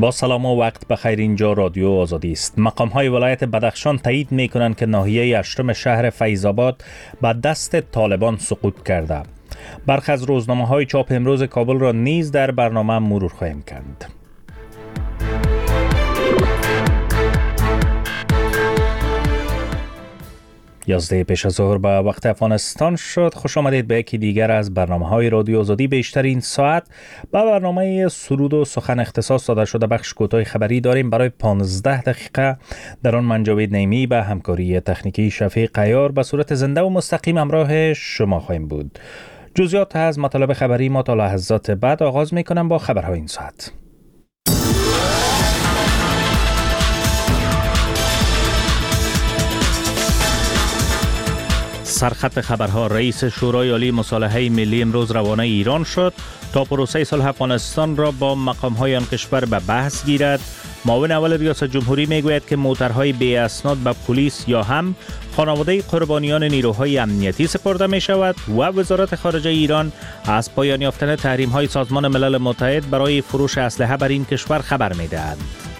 با سلام و وقت بخیر. اینجا رادیو آزادی است. مقام‌های ولایت بدخشان تایید می‌کنند که ناحیه اشتم شهر فیض‌آباد به دست طالبان سقوط کرده. برخی از روزنامه‌های چاپ امروز کابل را نیز در برنامه مرور خواهیم کرد. یازده پیش از ظهر به وقت افغانستان شد. خوش آمدید به یکی دیگر از برنامه‌های رادیو آزادی. بیشترین ساعت با برنامه سرود و سخن اختصاص داده شده بخش کوتاه خبری داریم. برای 15 دقیقه در آن من جاوید نیمی به همکاری تکنیکی شفیق عیار به صورت زنده و مستقیم همراه شما خواهیم بود. جزئیات از مطالب خبری ما تا لحظات بعد آغاز می‌کنم با خبرهای این ساعت. سرخط خبرها: رئیس شورای عالی مصالحه ملی امروز روانه ایران شد تا پروسه صلح افغانستان را با مقام‌های آن کشور به بحث گیرد. معاون اول ریاست جمهوری میگوید که موترهای بی اسناد به پلیس یا هم خانواده قربانیان نیروهای امنیتی سپرده می شود و وزارت خارجه ایران از پایان یافتن تحریم‌های سازمان ملل متحد برای فروش اسلحه بر این کشور خبر می دهد.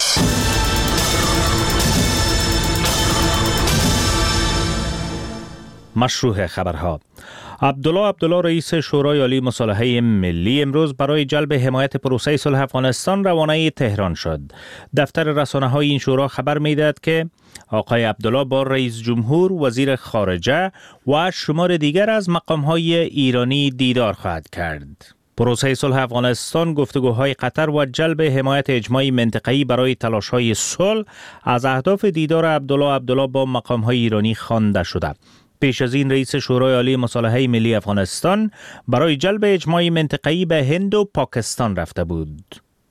مشروع خبرها: عبدالله رئیس شورای عالی مصالحه ملی امروز برای جلب حمایت پروسه صلح افغانستان روانه تهران شد. دفتر رسانه‌های این شورا خبر می‌دهد که آقای عبدالله با رئیس جمهور، وزیر خارجه و شمار دیگر از مقام‌های ایرانی دیدار خواهد کرد. پروسه صلح افغانستان گفتگوهای قطر و جلب حمایت اجماعی منطقه‌ای برای تلاش‌های صلح از اهداف دیدار عبدالله با مقام‌های ایرانی خوانده شده. پیش از این رئیس شورای عالی مصالحه ملی افغانستان برای جلب اجماعی منطقه‌ای به هند و پاکستان رفته بود.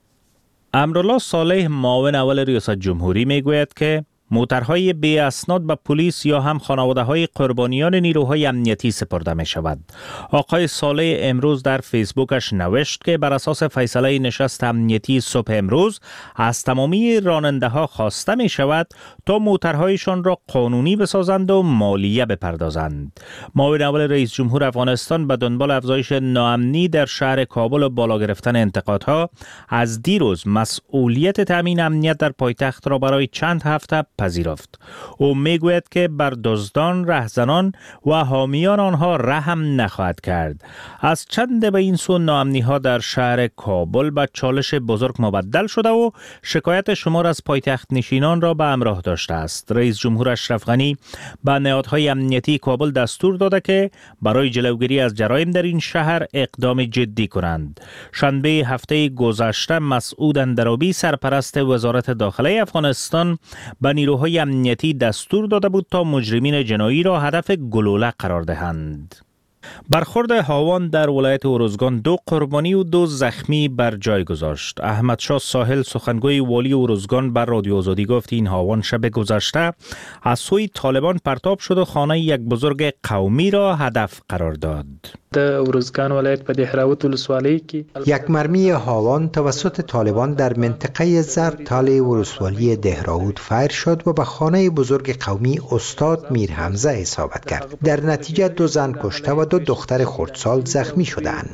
امرالله صالح معاون اول ریاست جمهوری میگوید که موترهای بی اسناد به پلیس یا هم خانواده‌های قربانیان نیروهای امنیتی سپرده می شود. آقای صالح امروز در فیسبوکش نوشت که بر اساس فیصله نشست امنیتی صبح امروز از تمامی راننده‌ها خواسته می شود تا موترهایشان را قانونی بسازند و مالیه بپردازند. معاون اول رئیس جمهور افغانستان به دنبال افزایش ناامنی در شهر کابل و بالا گرفتن انتقادها از دیروز مسئولیت تامین امنیت در پایتخت را برای چند هفته پذیرفت. او میگوید که بر دزدان، رهزنان و حامیان آنها رحم نخواهد کرد. از چند به این سو ناامنی ها در شهر کابل به چالش بزرگ مبدل شده و شکایت شمار از پایتخت نشینان را به همراه داشته است. رئیس جمهور اشرف غنی به نهادهای امنیتی کابل دستور داده که برای جلوگیری از جرایم در این شهر اقدام جدی کنند. شنبه هفته گذشته مسعود اندرابی سرپرست وزارت داخله افغانستان به نیروهای امنیتی دستور داده بود تا مجرمین جنایی را هدف گلوله قرار دهند. برخورد هاوان در ولایت اروزگان 2 قربانی و 2 زخمی بر جای گذاشت. احمدشاه ساحل سخنگوی والی اروزگان بر رادیو آزادی گفت این هاوان شب گذشته از سوی طالبان پرتاب شد و خانه یک بزرگ قومی را هدف قرار داد. در اروزگان ولایت په دهراوت ولسوالۍ کې یک مرمی هاوان توسط طالبان در منطقه زرتال ولسوالی دهراوت فایر شد و به خانه بزرگ قومی استاد میر حمزه اصابت کرد. در نتیجه 2 زن کشته و 2 دختر خردسال زخمی شدند.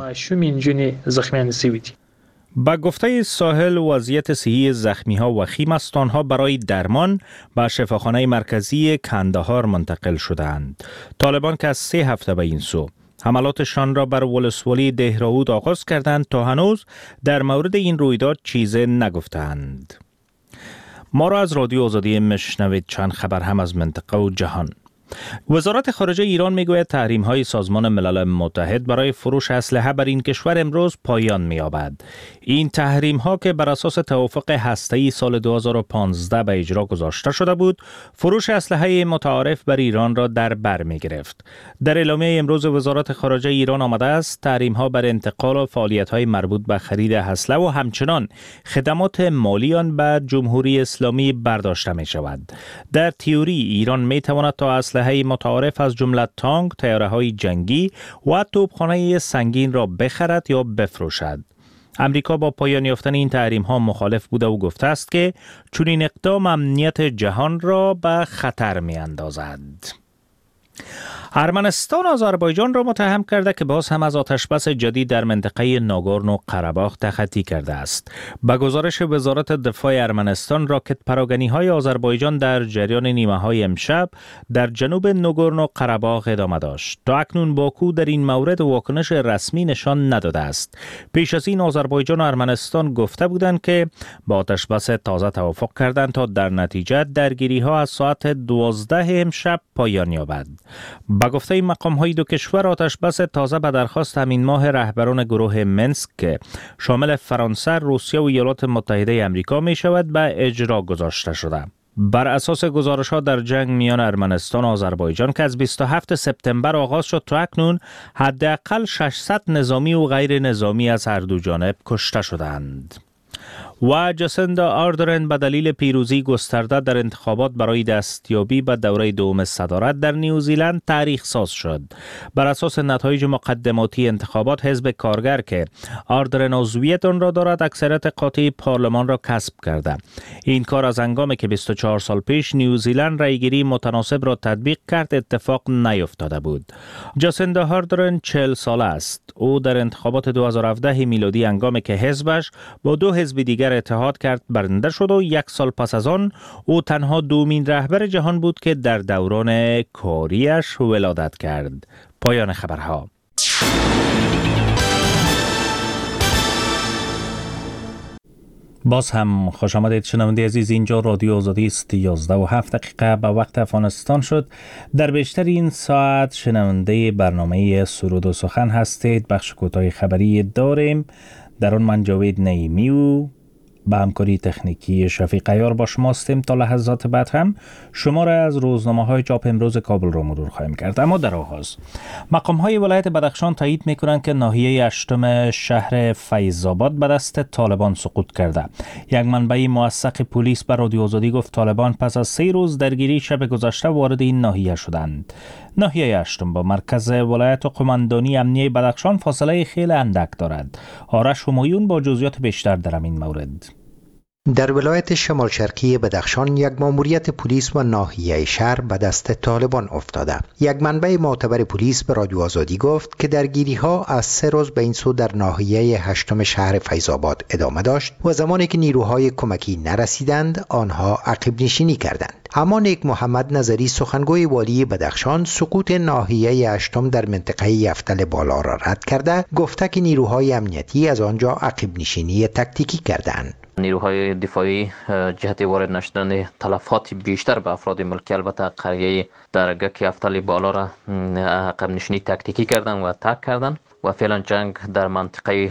با گفته ساحل وضعیت صحی زخمی ها وخیم است. آنها برای درمان به شفاخانه مرکزی کندهار منتقل شدند. طالبان که از 3 هفته به این سو حملاتشان را بر ولسوالی دهراوت آغاز کردند تا هنوز در مورد این رویداد چیزی نگفتند. ما را از رادیو آزادی میشنوید. چند خبر هم از منطقه و جهان. وزارت خارجه ایران میگوید تحریم‌های سازمان ملل متحد برای فروش اسلحه بر این کشور امروز پایان می‌یابد. این تحریم‌ها که بر اساس توافق هسته‌ای سال 2015 به اجرا گذاشته شده بود، فروش اسلحه متعارف بر ایران را در بر می‌گرفت. در اعلامیه امروز وزارت خارجه ایران آمده است تحریم‌ها بر انتقال و فعالیت‌های مربوط به خرید اسلحه و همچنان خدمات مالی آن به جمهوری اسلامی برداشته می‌شود. در تئوری ایران می‌تواند تا اسلحه متعارف از جمله تانک، طیاره‌های جنگی و توپخانه سنگین را بخرد یا بفروشد. امریکا با پایان یافتن این تحریم‌ها مخالف بوده و گفته است که چنین اقدام امنیت جهان را به خطر می‌اندازد. ارمنستان آذربایجان را متهم کرده که باز هم از آتشبس جدید در منطقه ناگورنو قره‌باغ تخطی کرده است. به گزارش وزارت دفاع ارمنستان، راکت پراگنی‌های آذربایجان در جریان نیمه‌های امشب در جنوب ناگورنو قره‌باغ ادامه داشت. تا اکنون باکو در این مورد واکنش رسمی نشان نداده است. پیش از این آذربایجان و ارمنستان گفته بودند که با آتشبس تازه توافق کردند تا در نتیجه درگیری‌ها از ساعت 12 امشب پایان یابد. با گفته مقام‌های دو کشور، آتشبس تازه به درخواست همین ماه رهبران گروه منسک که شامل فرانسه، روسیه و ایالات متحده آمریکا می شود به اجرا گذاشته شده. بر اساس گزارش‌ها در جنگ میان ارمنستان و آذربایجان که از 27 سپتامبر آغاز شد تا اکنون حداقل 600 نظامی و غیر نظامی از هر دو جانب کشته شدند. و جاسیندا آردرن به دلیل پیروزی گسترده در انتخابات برای دستیابی به دوره دوم صدارت در نیوزیلند تاریخ ساز شد. بر اساس نتایج مقدماتی انتخابات، حزب کارگر که آردرن عضویت آن را دارد اکثریت قاطع پارلمان را کسب کرده. این کار از هنگامی که 24 سال پیش نیوزیلند رأیگیری متناسب را تطبیق کرد اتفاق نیفتاده بود. جاسیندا آردرن 40 ساله است. او در انتخابات 2017 میلادی هنگامی که حزبش با دو حزب دیگر اتحاد کرد برنده شد و یک سال پس از آن او تنها دومین رهبر جهان بود که در دوران کاریش ولادت کرد. پایان خبرها. باز هم خوش آمدید شنونده عزیز. اینجا رادیو آزادی است. 11:07 به وقت افغانستان شد. در بیشتر این ساعت شنونده برنامه سرود و سخن هستید. بخش کوتاه خبری داریم. در آن من جاوید نعیمی و با همکاری تکنیکی شفیق عیار با شما هستیم. تا لحظات بعد هم شما را از روزنامه‌های چاپ امروز کابل را مرور خواهیم کرد. اما در آغاز مقام‌های ولایت بدخشان تایید می‌کنند که ناحیه 8 شهر فیض‌آباد به دست طالبان سقوط کرده. یک منبع موثق پلیس به رادیو آزادی گفت طالبان پس از 3 روز درگیری شب گذشته وارد این ناحیه شدند. ناحیه 8 با مرکز ولایت و قماندانی امنیه بدخشان فاصله خیلی اندک دارد. آرش همایون با جزئیات بیشتر در این مورد. در ولایت شمال شرقی بدخشان یک ماموریت پلیس و ناحیه شهر به دست طالبان افتاده. یک منبع معتبر پلیس به رادیو آزادی گفت که درگیری ها از 3 روز به این سو در ناحیه 8 شهر فیض‌آباد ادامه داشت و زمانی که نیروهای کمکی نرسیدند آنها عقب نشینی کردند. اما نیک محمد نظری سخنگوی والی بدخشان سقوط ناحیه 8 در منطقه یفتل بالا را رد کرده، گفته که نیروهای امنیتی از آنجا عقب نشینی تکتیکی کردند. نیروهای دفاعی جهت وارد نشدن تلفات بیشتر به افراد ملکی البته قریه درگاه یفتل بالا را عقب نشینی تکتیکی کردند و ترک کردند و فعلا جنگ در منطقه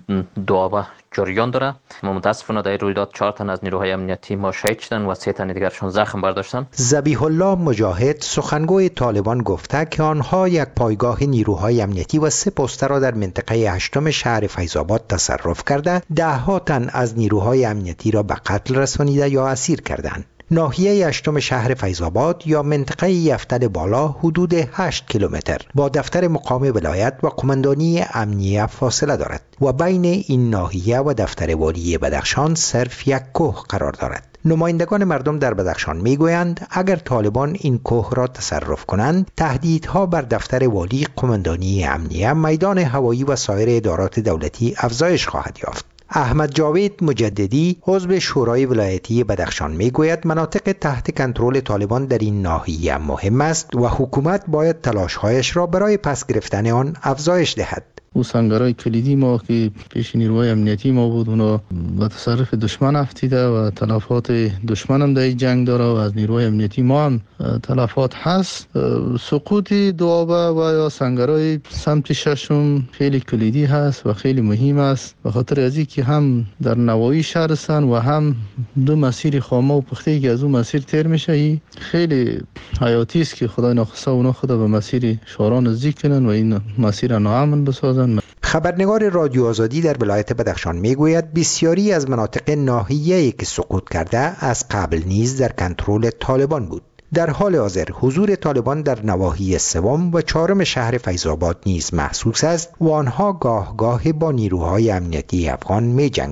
دوابه جریان داره. متاسفانه در رویداد 4 تن از نیروهای امنیتی ما شهید شدند و 3 تن دیگرشون زخم برداشتند. ذبیح الله مجاهد سخنگوی طالبان گفته که آنها یک پایگاه نیروهای امنیتی و 3 پست را در منطقه 8 شهر فیض‌آباد تصرف کرده 10 تن از نیروهای امنیتی را به قتل رسانیده یا اسیر کردند. ناحیه 8 شهر فیض‌آباد یا منطقه یفتل بالا حدود 8 کیلومتر با دفتر مقام ولایت و قماندانی امنیه فاصله دارد و بین این ناحیه و دفتر والی بدخشان صرف یک کوه قرار دارد. نمایندگان مردم در بدخشان میگویند اگر طالبان این کوه را تصرف کنند تهدیدها بر دفتر والی، قماندانی امنیه، میدان هوایی و سایر ادارات دولتی افزایش خواهد یافت. احمد جاوید مجددی عضو شورای ولایتی بدخشان میگوید مناطق تحت کنترل طالبان در این ناحیه مهم است و حکومت باید تلاش‌هایش را برای پس گرفتن آن افزایش دهد. او سنگرهای کلیدی ما که پیش نیروهای امنیتی ما بود اونا به تصرف دشمن افتیده و تلفات دشمن هم در این جنگ داره و از نیروهای امنیتی ما هم تلفات هست. سقوط دوابه و یا سنگرهای سمت 6 خیلی کلیدی هست و خیلی مهم است به خاطر از اینکه هم در نواحی شهر هستن و هم دو مسیر خامه و پخته که از اون مسیر تیر میشه. خیلی حیاتی است که خدای ناخواسته اونا خدا به مسیر شهرها نزدیک کنن و این مسیر ناامن بسازن. خبرنگار رادیو آزادی در ولایت بدخشان میگوید بسیاری از مناطق ناحیه‌ای که سقوط کرده از قبل نیز در کنترل طالبان بود. در حال حاضر حضور طالبان در نواحی 3 و 4 شهر فیض‌آباد نیز محسوس است و آنها گاه گاه با نیروهای امنیتی افغان می جنگند.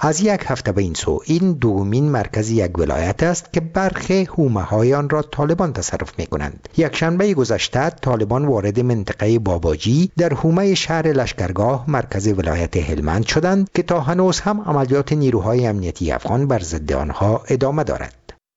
از یک هفته به این سو این دومین مرکز یک ولایت است که برخی حومه‌های آن را طالبان تصرف می‌کنند. یک شنبه گذشته طالبان وارد منطقه باباجی در حومه شهر لشکرگاه مرکز ولایت هلمند شدند که تا هنوز هم عملیات نیروهای امنیتی افغان بر ضد آنها ادامه دارد.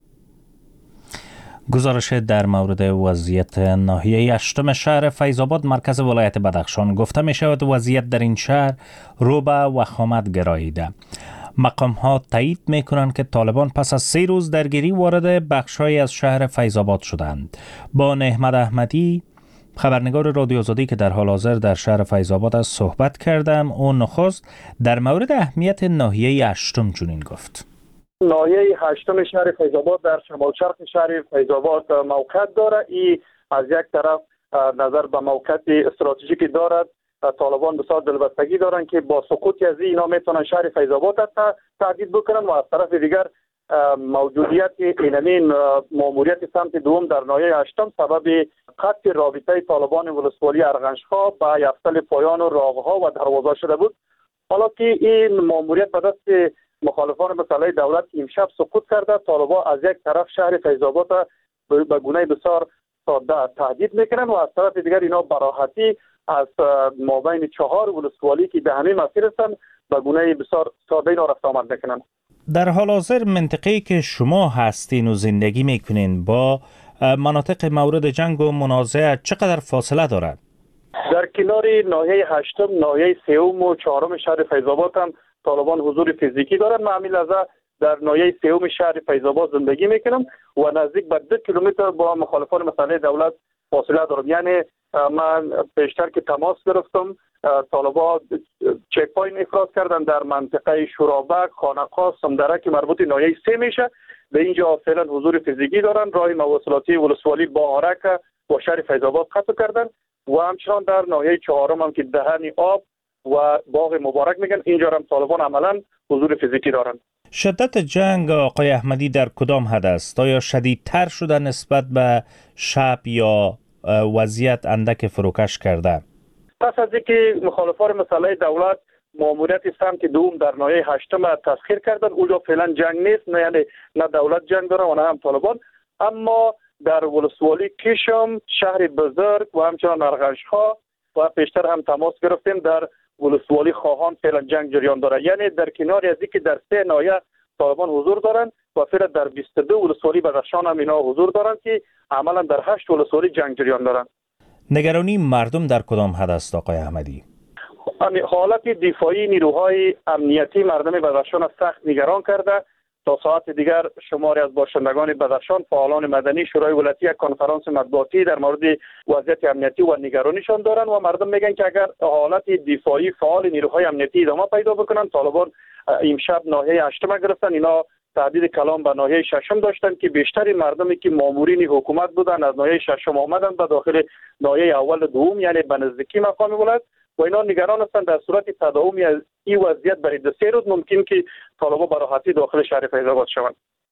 گزارش در مورد وضعیت ناحیه 8 شهر فیض‌آباد مرکز ولایت بدخشان گفته می شود وضعیت در این شهر رو به وخامت گراییده. مقام ها تایید می کنند که طالبان پس از 3 روز درگیری وارد بخش‌هایی از شهر فیض‌آباد شدند. با نحمد احمدی خبرنگار رادیو آزادی که در حال حاضر در شهر فیض‌آباد است صحبت کردم. او نخست در مورد اهمیت ناحیه 8 چنین گفت. ناحیه 8 شهر فیض‌آباد در شمال شرق شهر فیض‌آباد موقعیت دارد. این از یک طرف نظر به موقعیت استراتژیکی دارد. طالبان بسیار دلبستگی دارند که با سقوط از اینا میتونن شهر فیض‌آباد را تهدید بکنن و از طرف دیگر موجودیت اینمین ماموریت سمت دوم در ناحیه 8 سبب قطع رابطه طالبان ولسوالی ارغنجخا با یفتل پایان و راغها و دروازه شده بود. حالا که این ماموریت به دست مخالفان مسئله دولت امشب سقوط کرده، طالبان از یک طرف شهر فیض‌آباد به گونه بسیار ساده تهدید میکنن و از طرف دیگر اینا براحتی از مابین 4 ولسوالی که به همین مسیر هستند به گونه بسیار ساده اینا رفت آمد میکنن. در حال حاضر منطقه‌ای که شما هستین و زندگی میکنین با مناطق مورد جنگ و منازعه چقدر فاصله دارد؟ در کنار ناحیه 8 ناحیه 3 و 4 شهر فیض‌آباد هم طالبان حضور فیزیکی دارند. من همین لحظه در ناحیه 3 شهر فیض‌آباد زندگی میکنم و نزدیک به 2 کیلومتر با مخالفان مسئله دولت فاصله دارم. یعنی من پیشتر که تماس گرفتم طالبان چک پوینت افراز کردن در منطقه شورابک، خانقاه، سمدره که مربوط ناحیه 3 میشه. به اینجا فعلا حضور فیزیکی دارن. راه مواصلاتی ولسوالی با آرک و شهر فیض‌آباد قطع کردن و همچنان در ناحیه 4 هم که دهن آب و باغ مبارک میگن اینجا هم طالبان عملا حضور فیزیکی دارن. شدت جنگ آقای احمدی در کدام حد است؟ آیا شدیدتر شده نسبت به شب یا وضعیت اندک فروکش کرده؟ پس از اینکه مخالفان مسئله دولت ماموریت سمت دوم در ناحیه 8 تسخیر کردن، اونجا فعلا جنگ نیست، نه یعنی نه دولت جنگ داره و نه هم طالبان. اما در ولسوالی کشم، شهر بزرگ و همچنان ارغنجخا و پیشتر هم تماس گرفتیم در ولسوالی خواهان فعلا جنگ جریان داره. یعنی در کنار از اینکه در 3 ناحیه طالبان حضور دارن و فعلا در 22 ولسوالی بدخشان هم اینا حضور دارن که عملا در 8 ولسوالی جنگ جریان دارن. نگرانی مردم در کدام حد است آقای احمدی؟ حالت دفاعی نیروهای امنیتی مردم بدخشان سخت نگران کرده. تا ساعت دیگر شماری از باشندگان بدخشان، فعالان مدنی، شورای ولایتی یک کنفرانس مطبوعاتی در مورد وضعیت امنیتی و نگرانیشان دارن و مردم میگن که اگر حالت دفاعی فعال نیروهای امنیتی ادامه پیدا بکنن، طالبان امشب ناحیه 8 گرفتن، اینا تهدید کلام به ناحیه 6 داشتن که بیشتر مردمی که مامورین حکومت بودن از ناحیه 6 آمدن به داخل ناحیه اول دوم، یعنی به نزدیکی مقام ولایت و اینا نگران هستند در صورت تداوم از این وضعیت برای 2-3 روز ممکن که طالبان به راحتی داخل شهر فیض‌آباد شوند.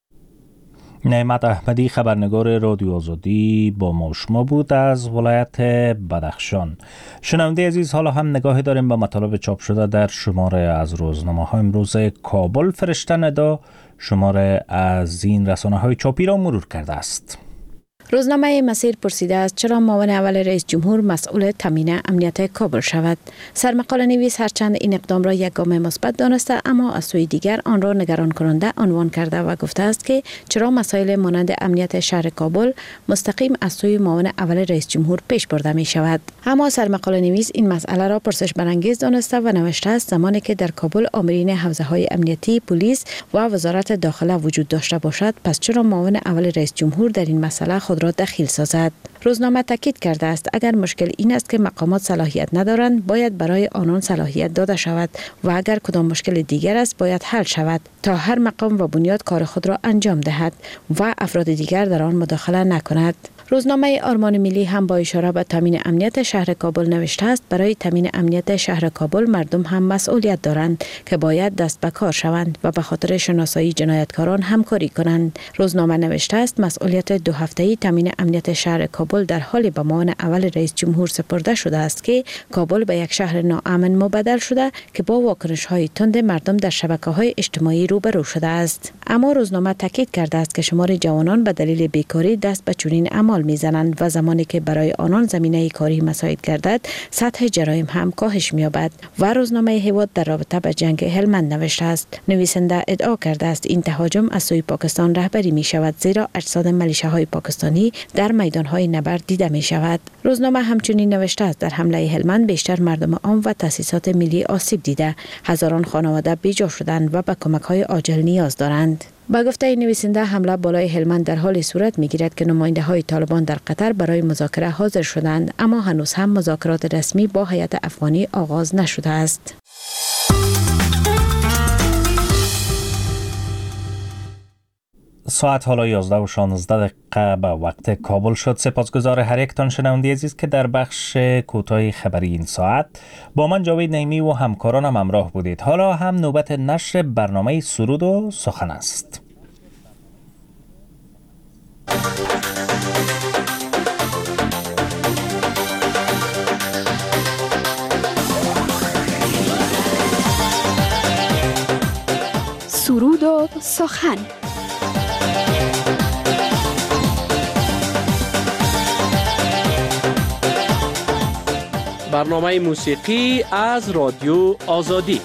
نعمت احمدی خبرنگار رادیو آزادی با ما شما بود از ولایت بدخشان. شنونده عزیز، حالا هم نگاهی داریم به مطالب چاپ شده در شماره از روزنامه‌های امروز کابل. فرشته ندا شماره از این رسانه‌های چاپی را مرور کرده است. روزنامه مسیر پرسیده است چرا معاون اول رئیس جمهور مسئول تامین امنیت کابل شود. سرمقاله نویس هرچند این اقدام را یک گام مثبت دانسته، اما از سوی دیگر آن را نگران کننده عنوان کرده و گفته است که چرا مسائل مانند امنیت شهر کابل مستقیم از سوی معاون اول رئیس جمهور پیش برده می شود. اما سرمقاله نویس این مسئله را پرسش برانگیز دانسته و نوشته است زمانی که در کابل آمرین حوزه‌های امنیتی، پلیس و وزارت داخله وجود داشته باشد، پس چرا معاون اول رئیس جمهور در این مسئله خود را دخیل سازد؟ روزنامه تاکید کرده است اگر مشکل این است که مقامات صلاحیت ندارند، باید برای آنان صلاحیت داده شود و اگر کدام مشکل دیگر است باید حل شود تا هر مقام و بنیاد کار خود را انجام دهد و افراد دیگر در آن مداخله نکند. روزنامه آرمان ملی هم با اشاره به تامین امنیت شهر کابل نوشته است برای تامین امنیت شهر کابل مردم هم مسئولیت دارند که باید دست به کار شوند و به خاطر شناسایی جنایتکاران همکاری کنند. روزنامه نوشته است مسئولیت 2 هفته‌ای تامین امنیت شهر کابل کابل در حال به معاون اول رئیس جمهور سپرده شده است که کابل به یک شهر ناامن مبدل شده که با واکنش‌های تند مردم در شبکه‌های اجتماعی روبرو شده است. اما روزنامه تاکید کرده است که شمار جوانان به دلیل بیکاری دست به چنین اعمال می‌زنند و زمانی که برای آنان زمینه کاری مساعد گردد سطح جرایم هم کاهش می‌یابد. و روزنامه هیواد در رابطه با جنگ هلمند نوشته است. نویسنده ادعا کرده است این تهاجم از سوی پاکستان رهبری می‌شود، زیرا اجساد ملیشه‌های پاکستانی در میدان‌های نبرد دیده می‌شود. روزنامه همچنین نوشته است در حمله هلمند بیشتر مردم عام و تأسیسات ملی آسیب دیده، هزاران خانواده بیجا شدند و به کمک‌های عاجل نیاز دارند. با گفته نویسنده حمله بالای هلمند در حال صورت می‌گیرد که نماینده‌های طالبان در قطر برای مذاکره حاضر شدند، اما هنوز هم مذاکرات رسمی با هیئت افغانی آغاز نشده است. ساعت حالا 11:16 به وقت کابل شد. سپاسگزار هر یک تان شنونده عزیز که در بخش کوتاه خبری این ساعت با من جاوید نعیمی و همکارانم همراه بودید. حالا هم نوبت نشر برنامه سرود و سخن است. سرود و سخن. برنامه موسیقی از رادیو آزادی.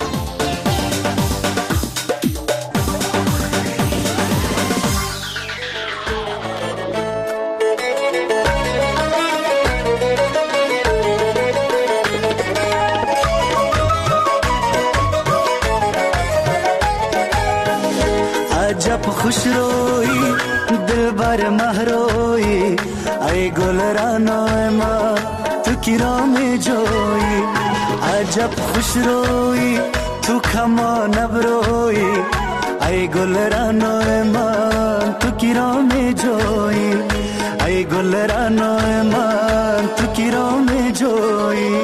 عجب خوش روی دلبر مهروی ای گل رانای ما تو کرام جوی عجب خوش روی تو کما نبروی ای گل رانای من تو کرام جوی ای گل رانای من تو کرام جوی.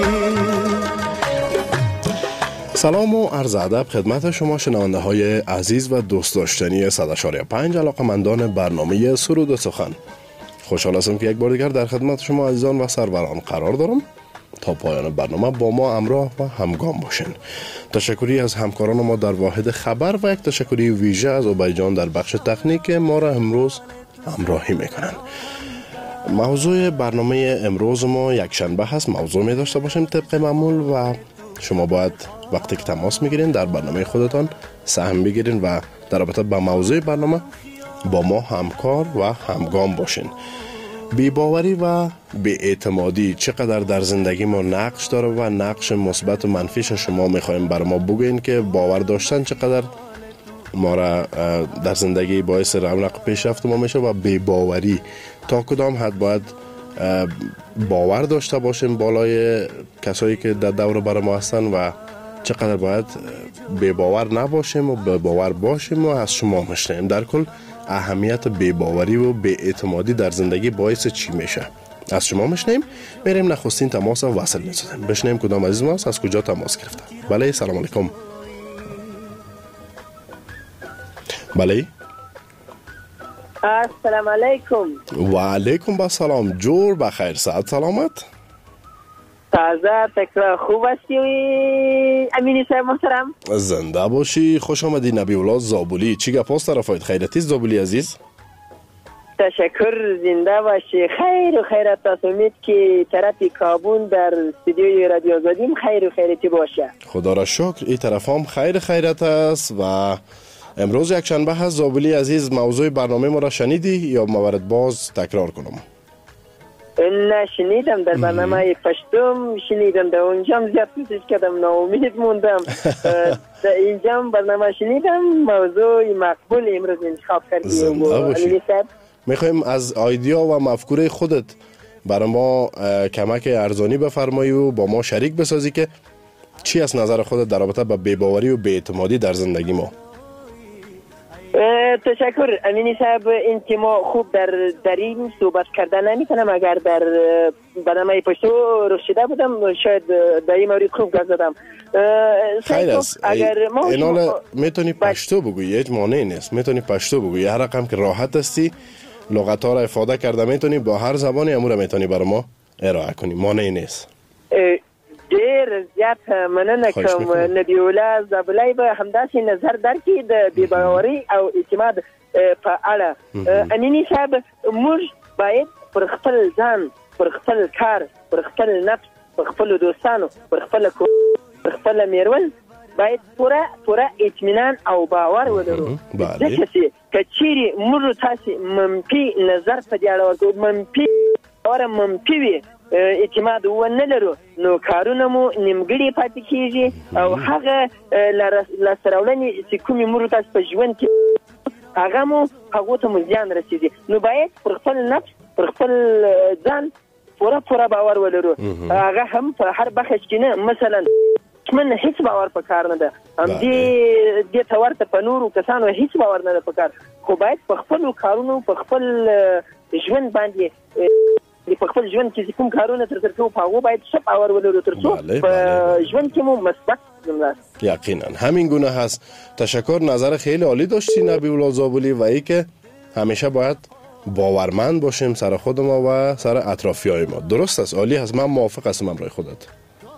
سلام و عرض ادب خدمت شما شنونده های عزیز و دوست داشتنی 100.5 علاقمندان برنامه سرود و سخن. خوشحال هستم که یک بار دیگر در خدمت شما عزیزان و سروران قرار دارم. تا پایان برنامه با ما همراه و همگام باشین. تشکری از همکاران ما در واحد خبر و یک تشکری ویژه از عبی جان در بخش تکنیک ما را امروز همراهی میکنن. موضوع برنامه امروز ما یک شنبه هست. موضوع می داشته باشیم طبق معمول و شما باید وقتی که تماس میگیرین در برنامه خودتان سهم بگیرین و در رابطه با موضوع برنامه با ما همکار و همگام باشین. بی‌باوری و بی‌اعتمادی چقدر در زندگی ما نقش داره و نقش مثبت و منفیش شما میخوایم بر ما بگین که باور داشتن چقدر ما را در زندگی باعث رونق پیشرفت ما میشه و بی‌باوری تا کدام حد باید باور داشته باشیم بالای کسایی که در دور بر ما هستن و چقدر باید بی‌باور نباشیم و باور باشیم و از شما میشنیم. در کل اهمیت بی‌باوری و بی‌اعتمادی در زندگی باعث چی میشه از شما میشنیم. میریم نخستین تماس و وصل میزنیم بشنیم کدام عزیز ماست از کجا تماس گرفتن. بله سلام علیکم. بله السلام علیکم. و علیکم با سلام. جور بخیر صحت سلامت. تازه تکرار خوب هستی امینی صاحب محترم. زنده باشی. خوش آمدی نبی اولاد زابولی. چی گپ است طرفایت خیرتی زابولی عزیز؟ تشکر زنده باشی. خیر و خیرت است. امید که طرف کابون در استودیوی رادیو آزادیم خیر و خیرتی باشه. خدا را شکر این طرف هم خیر خیرت است. و امروز یک شنبه هست زابولی عزیز. موضوع برنامه ما را شنیدی یا موارد باز تکرار کنم؟ نه شنیدم در برنامه پشتم شنیدم در اونجا زیاد کوشش کردم ناامید موندم. در اینجا برنامه شنیدم موضوع مقبول امروز انتخاب کردیم. میخوایم از ایدیا و مفکوره خودت برای ما کمک ارزانی بفرمایی و با ما شریک بسازی که چی از نظر خودت در رابطه با بی‌باوری و بی‌اعتمادی در زندگی ما؟ تشکر امینی صاحب. این که ما خوب در این صحبت کردن نمیتونم اگر در برنامه پشتو رخشیده بودم شاید در این مورد خوب گفت زدم. خیر است. اگر ما اینال میتونی پشتو بگویی هیچ مانعی نیست. میتونی پشتو بگویی هر رقم که راحت هستی لغت ها را افاده کرده میتونی با هر زبانی امور میتونی برای ما ارائه کنی، مانعی نیست. دیر زیاد مننه کوم نبی الله زبلای به همداسې نظر درکې د بی‌باورۍ او اعتماد په اړه. امینی صاحب موږ باید پر خپل ځان، پر خپل کار، پر خپل نفس، پر خپل دوستانو، پر خپل پر خپل میرول باید پوره اطمینان او باور ولرو. ځکه چې کچېرې موږ تاسې منفي نظر په دې اړه وکړو، منفي باور منفي وي، اعتماد ونه لرو، نو کارونه مو نیمګړي پاتې کیږي او هغه لاسته راوړنې چې کومې موږ تاسو په ژوند کې هغه مو هغو ته مو زیان رسېږي. نو باید پر خپل نفس، پر خپل ځان پوره باور ولرو. هغه هم په هر بخش کې نه، مثلا من هیڅ باور په کار نه ده، همدې ته ورته په نورو کسانو هیڅ باور نه ده په کار، خو باید په خپلو کارونو، په خپل ژوند باندې، په خپل ژوند کې کوم کارونه ترسره کوو په هغو باید ښه باور ولرو تر څو په ژوند کې مو مثبت جمله. یقینا همین گونه هست. تشکر، نظر خیلی عالی داشتی نبی الله زابلی و ای که همیشه باید باورمند باشیم سر خود ما و سر اطرافیای ما. درست است، عالی هست، من موافق هستم امروی خودت.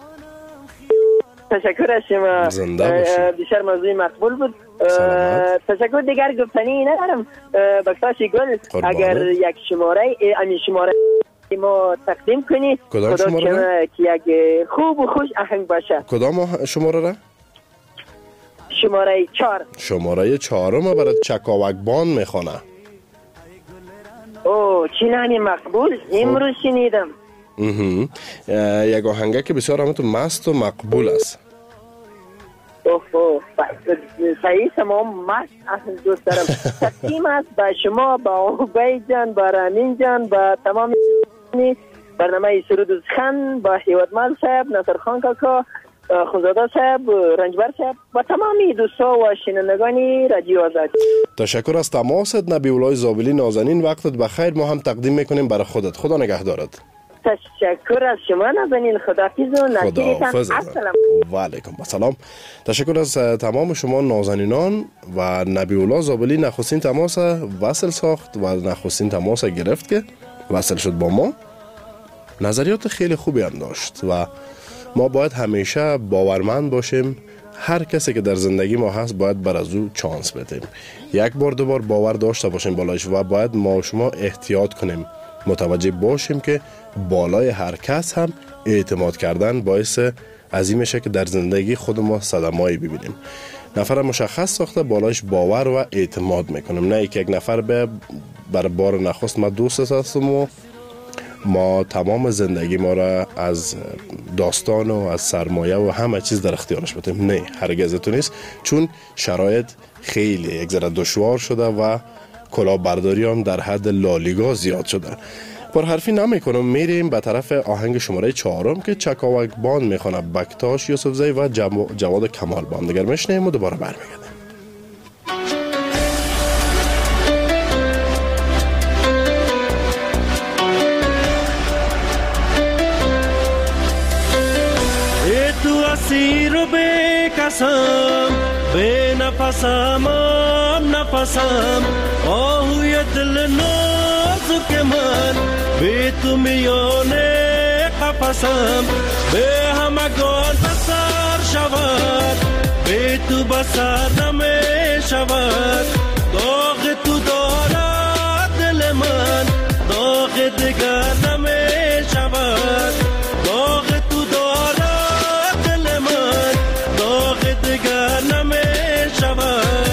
تشکر از شما، بیشتر موضوع مقبول بود. تشکر، دیگر گفتنی ندارم. بکتاشی گل اگر یک شماره امی شماره ما تقدیم کنی، کدام شماره که یک خوب و خوش آهنگ باشه. کدام شماره را؟ شماره 4. شماره 4 ما برای چکاوکبان میخوانه. اوه چنانی مقبول، امروز شنیدم. یک آهنگه که بسیار همتون مست و مقبول است. صحیح، تمام مست اصلا دوست دارم. تقدیم است با شما، با عبید جان، با رامین جان، با تمام برنامه سرود و سخن، با هیوادمال صاحب، نصر خان کاکا، خونزاده صاحب، رنجبر صاحب و تمامی دوستا و شنوندگان رادیو آزادی. تشکر از تماست نبی الله زابلی نازنین. وقتت بخیر. ما هم تقدیم میکنیم برای خودت. خدا نگهدارت. تشکر از شما نازنین. خداحافظ و نصیرتان. السلام. و علیکم السلام. تشکر از تمام شما نازنینان و نبی الله زابلی نخستین تماس وصل ساخت و نخستین تماس گرفت که وصل شد با ما. نظریات خیلی خوبی هم داشت و ما باید همیشه باورمند باشیم. هر کسی که در زندگی ما هست باید بر از او چانس بدیم. یک بار دو بار باور داشته باشیم بالایش و باید ما و شما احتیاط کنیم، متوجه باشیم که بالای هر کس هم اعتماد کردن باعث ازی میشه که در زندگی خود ما صدمه‌ای ببینیم. نفر مشخص ساخته بالایش باور و اعتماد میکنیم، نه یک نفر به بر بار نخست ما دوست هستم و ما تمام زندگی ما را از داستان و از سرمایه و همه چیز در اختیارش بدیم. نه، هرگز تو نیست، چون شرایط خیلی یک ذره دشوار شده و کلاهبرداری هم در حد لالیگا زیاد شده. پر حرفی نمیکنم، میریم به طرف آهنگ شماره 4 که چکاوکبان میخونه بکتاش یوسفزی و جواد کمال با هم دیگر میشنیم و دوباره برمیگردیم. اسیر و به کسم به نفسم نفسم آهوی دل نازک من به تو میانه قفسم به همگان بسر شود به تو بسر نمی شود داغ تو دارد دل من داغ دیگر نمی شود داغ تو دارد دل من داغ دیگر نمی شود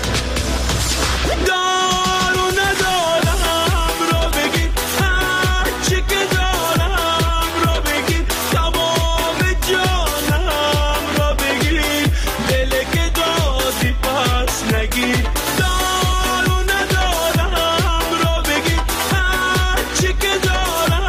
دارو ندارم رو بگی هر چی که دارم رو بگی تمام جانم رو بگی دل که دادی پس نگی دارو ندارم رو بگی هر چی که دارم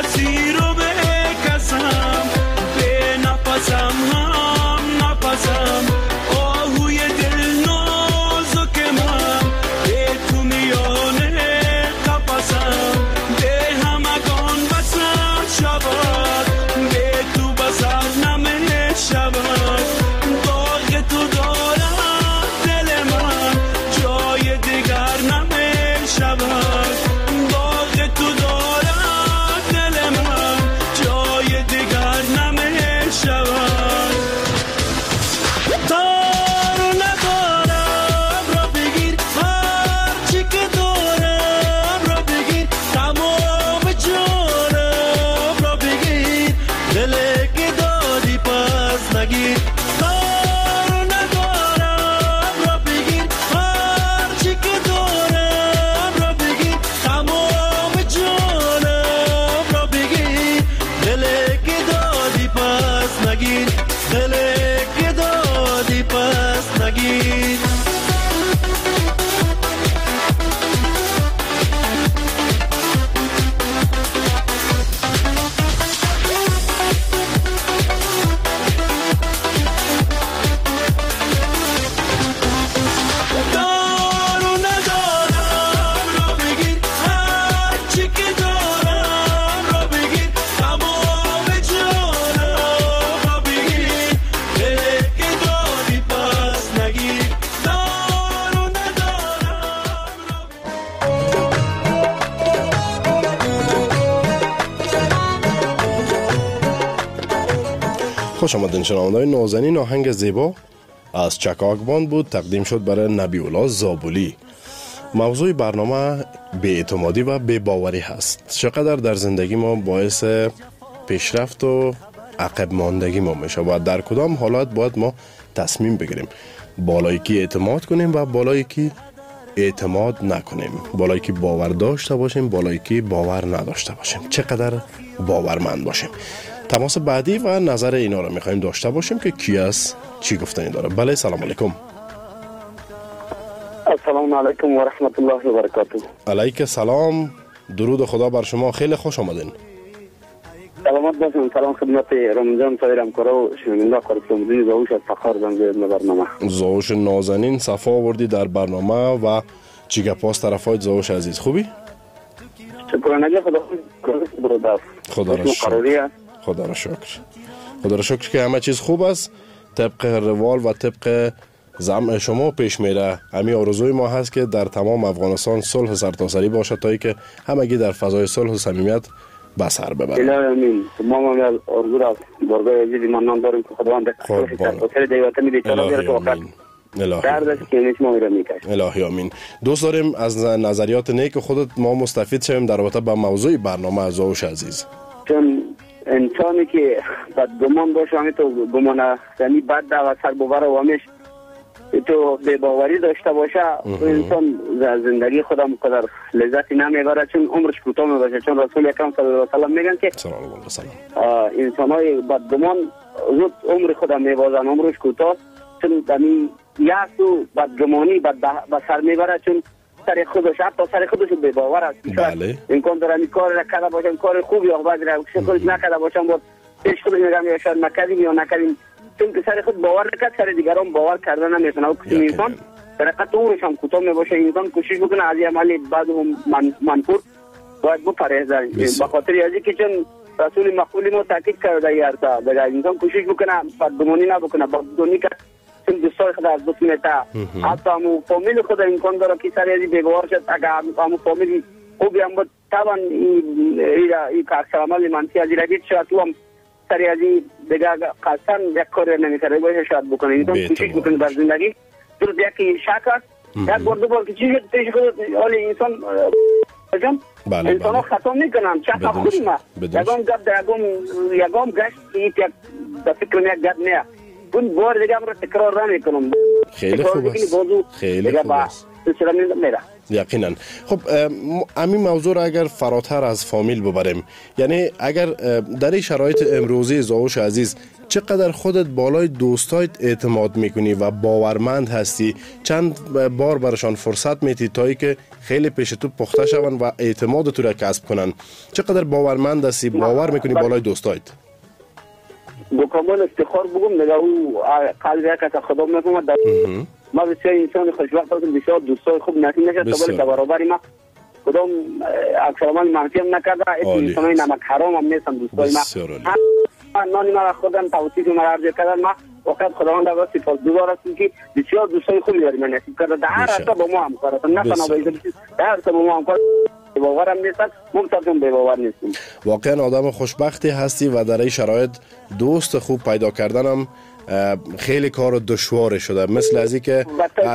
مسیر رو بکسم به نفسم هم نفسم آهوی دل نازک من به تو میانه قفسم به همگان بسر شود به تو بسر نمی شود داغ تو دارد دل من جای دیگر نمی شود داغ تو دارد دل من جای دیگر نمی شود تارو ندارم را بگیر هر چی که دارم را بگیر تمام جانم را بگیر دل که دادی پس نگیر تارو ندارم را بگیر هر چی که دارم را بگیر تمام جانم را بگیر دل که دادی پس نگیر دل که دادی پس نگیر دارو ندارم را بگیر هر چی که دارم را بگیر تمام جانم را بگیر دل که دادی پس نگیر دارو خوش آمدین شنونده‌های نازنین. آهنگ زیبا از چکاکبان بود، تقدیم شد برای نبی‌الله زابلی. موضوع برنامه بی‌اعتمادی و بی‌باوری هست. چقدر در زندگی ما باعث پیشرفت و عقب ماندگی ما میشه و در کدام حالات باید ما تصمیم بگیریم، بالایی که اعتماد کنیم و بالایی که اعتماد نکنیم، بالایی که باور داشته باشیم، بالایی که باور نداشته باشیم، چقدر باورمند باشیم. تماس بعدی و نظر اینا رو میخوایم داشته باشیم که کی است، چی گفتنی داره. بله، سلام علیکم. السلام علیکم و رحمت الله و برکاته. علیک سلام، درود خدا بر شما، خیلی خوش آمدین. سلامت باشین. سلام خدمت رمضان صاحب همکارا و شنونده کارگردان زاوش از فخر زنده برنامه. زاوش نازنین صفا آوردی در برنامه و چی گپاس طرفای زاوش عزیز، خوبی؟ شکرانه خدا برادر. خدا را شکر. خدا را شکر. خدا را شکر که همه چیز خوب است، طبق روال و طبق زعم شما پیش میره. همین آرزوی ما هست که در تمام افغانستان صلح سرتاسری باشه تا اینکه همگی در فضای صلح و صمیمیت به سر ببریم. الهی امین. ما هم آرزو را بارگاه عزیز ایمان داریم که خداوند صلح سرتاسری در وطن بیچاره بیاره که وقت دردش که نیست ما میره میکشیم. الهی امین. دوست داریم از نظریات نیک خودت ما مستفید شویم در رابطه با موضوع برنامه از زاوش عزیز. چون انسانی که بدگمان باشه همین تو گمان یعنی بد و سر ببره و همیش تو بی‌باوری داشته باشه انسان زندگی خودم قدر لذتی نمیبره، چون عمرش کوتاه میباشه. چون رسول اکرم صلی الله علیه و سلم میگن که انسان‌های بدگمان زود عمر خودم میبازن، عمرش کوتاه، چون دمی یأس و بدگمانی به سر میبره، چون سر خودش حتی سر خودش بی‌باور است. بله. امکان داره این کار را کرده باشم، کار خوبی یا بعد را خودش نکرده باشم، باید پیش خودش میگم یا شاید نکردیم یا نکردیم، چون که سر خود باور نکرد سر دیگران باور کردن نمیتونه. و کسی انسان در حقیقت عمرش هم کوتاه میباشه. انسان کوشش بکنه از عمل بعد منفور باید بپرهیزه، به خاطر ازی که چون رسول مقبول ما تاکید کرده یارتا دیگه انسان کوشش بکنه بدگمانی نبکنه، بدگمانی که چون دوستای خود از دوست میته. حتی همون فامیل خود امکان داره که سر ازی بی‌باور شد، اگر همون فامیل خوبی هم بود طبعا این کارکر عمل منفی ازی را دید شاید تو هم سری ازی دیگه قصداً یک کار نمی‌کنه باشه شاید بکنه. انسان کوشش بکنه در زندگی درست یکی شک است یک بار دو بار که چیزی پیش خود حالی انسان انسان ها خطا میکنن چه خودی ما یکم گفت در یکم گشت یک به فکر یک گفت نه اون بار دیگه هم را تکرار نمیکنم. خیلی خوب است، خیلی خوب است. سلسله میره. یقینا. خب همین موضوع را اگر فراتر از فامیل ببریم، یعنی اگر در این شرایط امروزی زاوش عزیز چقدر خودت بالای دوستایت اعتماد میکنی و باورمند هستی، چند بار برشان فرصت میتی تا که خیلی پیش تو پخته شون و اعتماد تو را کسب کنن، چقدر باورمند هستی، باور میکنی بالای دوستایت؟ با کامل افتخار بگم دیگه او قلب یک از خدا میفهمد. ما بسیار انسان خوشبخت هستم، بسیار دوستای خوب نصیب نشد تا ولی در برابر ما کدام اکثرمان منفی هم نکرده. انسانای نمک حرام هم نیستن دوستای ما. نانی ما خودم توصیف ما عرض کردن. ما وقت خداوند را سپاسگزار هستیم که بسیار دوستای خوبی برای من نصیب کرده. در هر حالت با ما همکار هستن، نه تنها در هر حالت با ما همکار. باور هم نیستن، ممتازم به باور نیستیم. واقعا آدم خوشبختی هستی و در این شرایط دوست خوب پیدا کردن هم خیلی کار دشوار شده. مثل از اینکه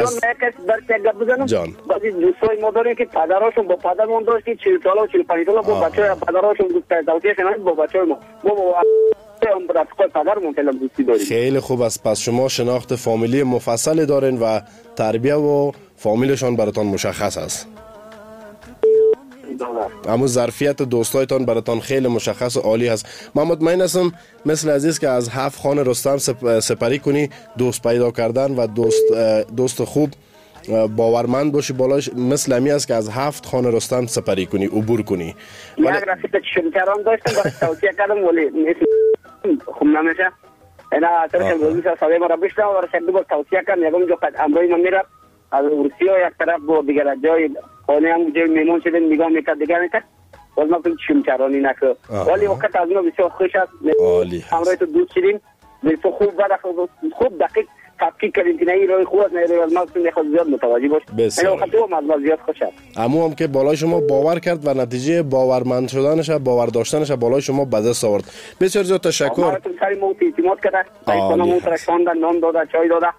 جان بعضی دوستای ما داریم که پدراشون با پدرمون داشت که 40 ساله و 45 ساله با بچه‌ها پدراشون دوست داشتن با بچه‌ها ما خیلی خوب است. پس شما شناخت فامیلی مفصلی دارین و تربیه و فامیلشان براتان مشخص است. اما ظرفیت دوستایتان براتان خیلی مشخص و عالی هست. من مطمئن هستم مثل عزیز که از 7 خان رستم سپری کنی، دوست پیدا کردن و دوست خوب باورمند باشی بالاش مثل همی است که از 7 خان رستم سپری کنی، عبور کنی. یک رفیق شمکران داشتم برای توصیه کردم ولی خوب نمیشه. اینا اثرش روزی ساده مرا بشتم و برای شکلی با توصیه کردم. یکم جو قد امروی من میرم از روسیه یک طرف با دیگر جای خانه هم جای میمون شدن نگاه میکرد دیگر میکرد باز ما کنیم شمکرانی نکرد. ولی وقت از ما بسیار خوش است. همراه تو دوست شدیم بسیار خوب خوب دقیق تحقیق کردیم که نه این رای خوب است نه این رای از ما میخواد زیاد متوجه باش. این وقت او از ما زیاد خوش است. امو هم که بالای شما باور کرد و نتیجه باورمند شدنش باور داشتنش بالای شما به دست آورد. بسیار زیاد تشکر. ما تو سری موت اعتماد کرده. خانه موت را شاندن، نان داده، چای داده.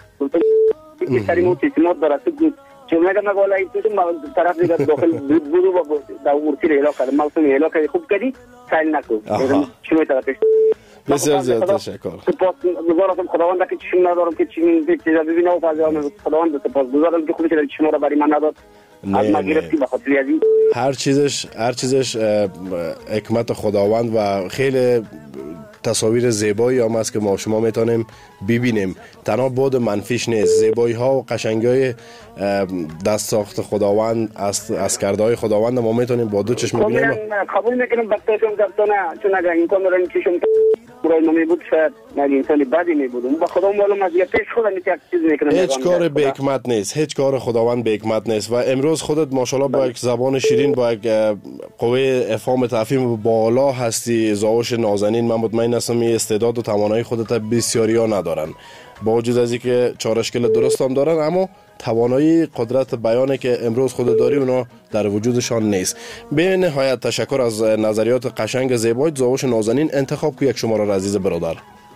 تو سری موت اعتماد داره. تو چون میگم نگوله تو طرف دیگر داخل دود بودو و در ورتی ریلا کرد. موسم ریلا کرد خوب کردی سیل نکن. چون طرفش بسیار زیاد تشکر. سپاسگزارم خداوند که چشم ندارم که چیزا ببینم و فضا خداوند سپاسگزارم که خودش شما را برای من نداد. از ما گرفتی به خاطر ازی. هر چیزش حکمت خداوند و خیلی تصاویر زیبایی هم است که ما شما میتونیم ببینیم. تنها بود منفیش نیست، زیبایی ها و قشنگی های دست ساخت خداوند از کردهای خداوند ما میتونیم با دو چشم ببینیم. قبول میکنم بختشون گفتانه چون اگر این کار رو چشم برای نمی بود شاید نگه انسانی بدی می بودم با خدا معلوم از یک پیش خودم یک چیز میکنم. هیچ کار به حکمت نیست، هیچ کار خداوند به حکمت نیست و امروز خودت ماشاءالله با یک زبان شیرین با یک قوه افهام تفهیم بالا هستی. زاوش نازنین من مطمئن هستم این استعداد و توانایی خودت بسیاری ها ندارن، با وجود از اینکه چارشکل درست هم دارن اما توانایی قدرت بیانی که امروز خود داری اونا در وجودشان نیست. به نهایت تشکر از نظریات قشنگ زیبای زاوش نازنین. انتخاب که یک شماره عزیز برادر.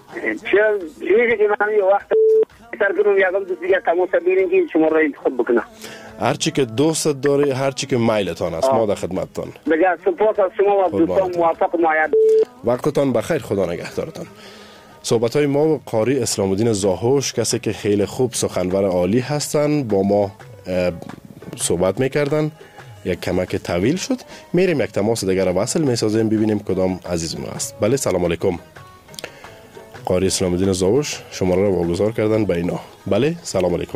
چیزی که من یه وقت سرگرم یادم دوست دیگه تماس بگیرین که شماره را انتخاب بکنه. هر چی که دوست داری، هر چی که میلتان است ما در خدمتتان. بگه سپاس از شما و دوستان موفق و معید. وقتتان بخیر، خدا نگهدارتان. صحبت های ما و قاری اسلام الدین زاهوش، کسی که خیلی خوب سخنور عالی هستن، با ما صحبت میکردن. یک کمک طویل شد. میریم یک تماس دیگر وصل میسازیم ببینیم کدام عزیز ما است. بله سلام علیکم. قاری اسلام الدین زاهوش شماره را واگذار کردن به اینا. بله سلام علیکم.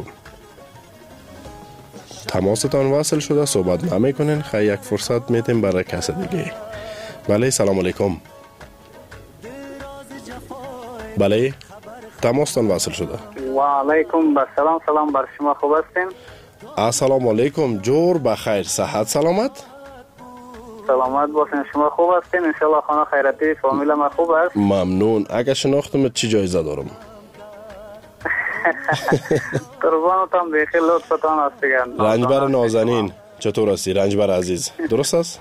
تماستان وصل شده، صحبت نمیکنین. خیلی یک فرصت میتیم برای کس دیگه. بله سلام علیکم. بله تماستان وصل شده. و علیکم السلام. سلام بر شما، خوب هستین؟ السلام علیکم. جور بخیر، صحت سلامت؟ سلامت باشین. شما خوب هستین؟ انشالله خانه خیراتی فامیل ما خوب است. ممنون. اگه شناختم چی جایزه دارم؟ قربانتان بخیر، لطفتان است دیگه. رنجبر نازنین چطور هستی رنجبر عزیز؟ درست است؟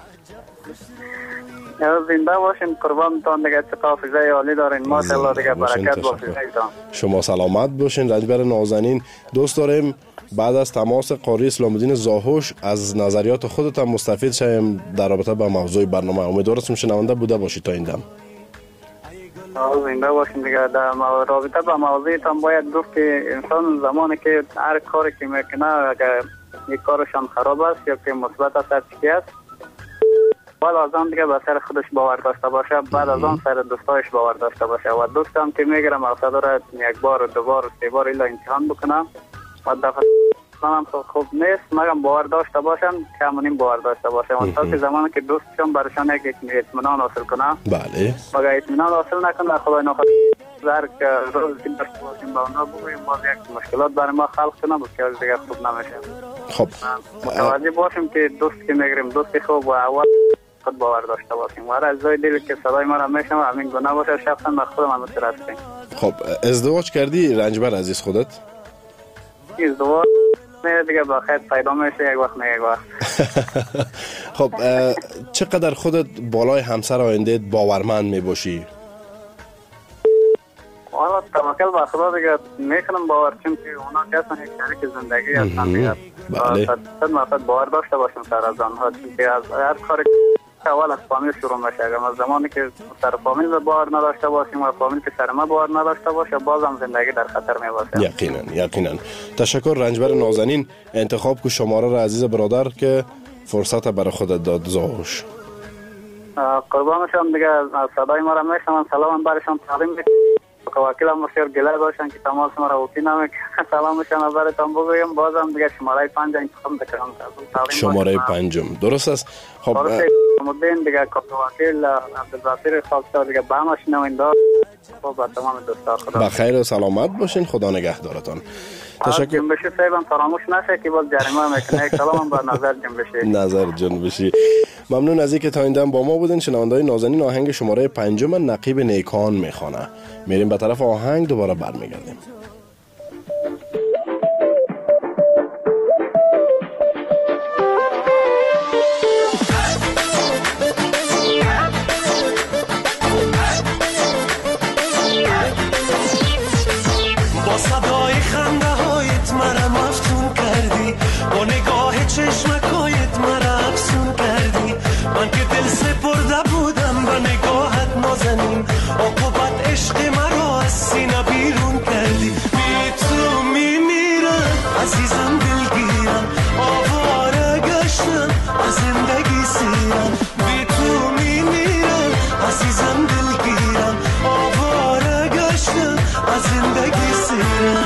زنده باشین قربانتان دیگه. چه حافظه عالی دارین ماشاءالله دیگه. برکت باشین. شما سلامت باشین. رنجبر نازنین. دوست داریم بعد از تماس قاری اسلام الدین زاهوش از نظریات خودت هم مستفید شویم در رابطه با موضوع برنامه. امیدوارم شنونده بوده باشید تا این دم. زنده باشین دیگه. در رابطه با موضوعتان باید گفت که انسان زمانی که هر کاری که میکنه اگر یک کارشان خراب است یا که مثبت است هرچی است، بعد از آن دیگه به سر خودش باور داشته باشه، بعد از آن سر دوستایش باور داشته باشه. و دوستم که میگیره مقصد را یک بار و دو بار و سه بار الا امتحان بکنم و دفعه هم خوب نیست، مگم باور داشته باشن که همونیم باور داشته باشن. و تا که زمانی که دوستشون برشان یک اطمینان حاصل کنه، بله، مگه اطمینان حاصل نکنه خدای نخواد در که روز که داشته باشیم با اونا بگوییم باز یک مشکلات برای ما خلق کنه، بسیار دیگه خوب نمیشه. خب متوجه باشیم که دوست که میگیریم دوست خوب و اول خود باور داشته باشیم. و از جای دل که صدای ما را میشنم همین گونه باشه، شخصا به خودم هم هستیم. خب ازدواج کردی رنجبر عزیز خودت؟ ازدواج دیگه با خیر پیدا میشه یک وقت نه یک وقت. خب چقدر خودت بالای همسر آیندهت باورمند میباشی؟ حالا توکل به خدا دیگه میکنم باور، چون که اونا کسان یک شریک زندگی هستن دیگه. بله. صد مرتب باور داشته باشم سر از آنها، چون که از هر کاری اول از فامیل شروع میشه. اگر از زمانی که سر فامیل باور نداشته باشیم و فامیل که سر ما باور نداشته باشه، بازم زندگی در خطر میباشه. یقینا. تشکر رنجبر نازنین. انتخاب کو شماره را عزیز برادر که فرصت برای خودت داد. زاوش قربانشان دیگه صدای ما را میشنم، سلام برشان تقدیم میکنم. وکیل هم بسیار گله داشتن که تماس ما را وکی نمیکنن، سلامشان براتون بگویم. بازم دیگه شماره 5 انتخاب میکنم. شماره 5 درست است. خب مدین دیگه وکیل عبدالبصیر خاکسار دیگه به همش نویندار با تمام دوستا. خدا بخیر و سلامت باشین، خدا نگهدارتان. تشکر. جنبشی صاحبم فراموش نشه که باز جریمه میکنه. یک سلام با نظر جنبشی. نظر جنبشی. ممنون از اینکه تا این دم با ما بودین. شنونده‌های نازنین آهنگ شماره 5 نقیب نیکان میخوانه. میریم به طرف آهنگ، دوباره برمیگردیم. با صدای خنده هایت مرا مفتون کردی، با نگاه چشمکایت مرا افسون کردی. من که دل سپرده بودم به نگاهت نازنین، عاقبت عشق مرا از سینه بیرون کردی. بی تو میمیرم عزیزم، دلگیرم آواره گشتم از زندگی سیرم. بی تو میمیرم عزیزم، دلگیرم آواره گشتم از زندگی سیرم.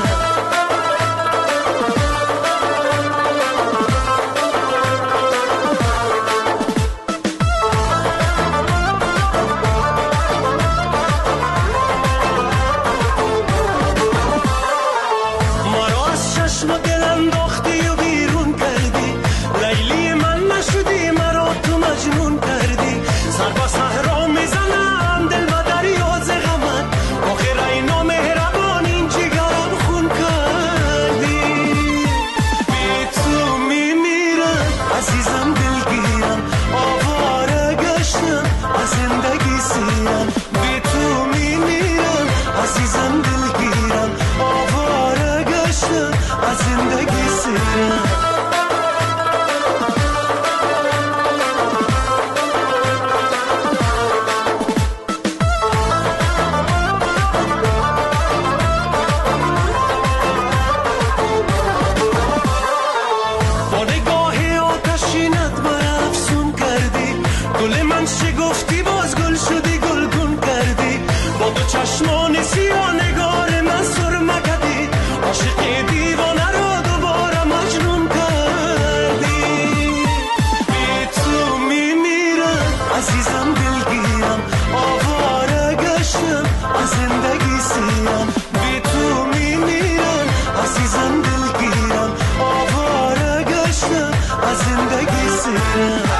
چشمان سیاه نگار من سرمه کردی، عاشق دیوانه را دوباره مجنون کردی. بی تو میمیرم عزیزم، دلگیرم آواره گشتم از زندگی سیرم. بی تو میمیرم عزیزم، دلگیرم آواره گشتم از زندگی سیرم.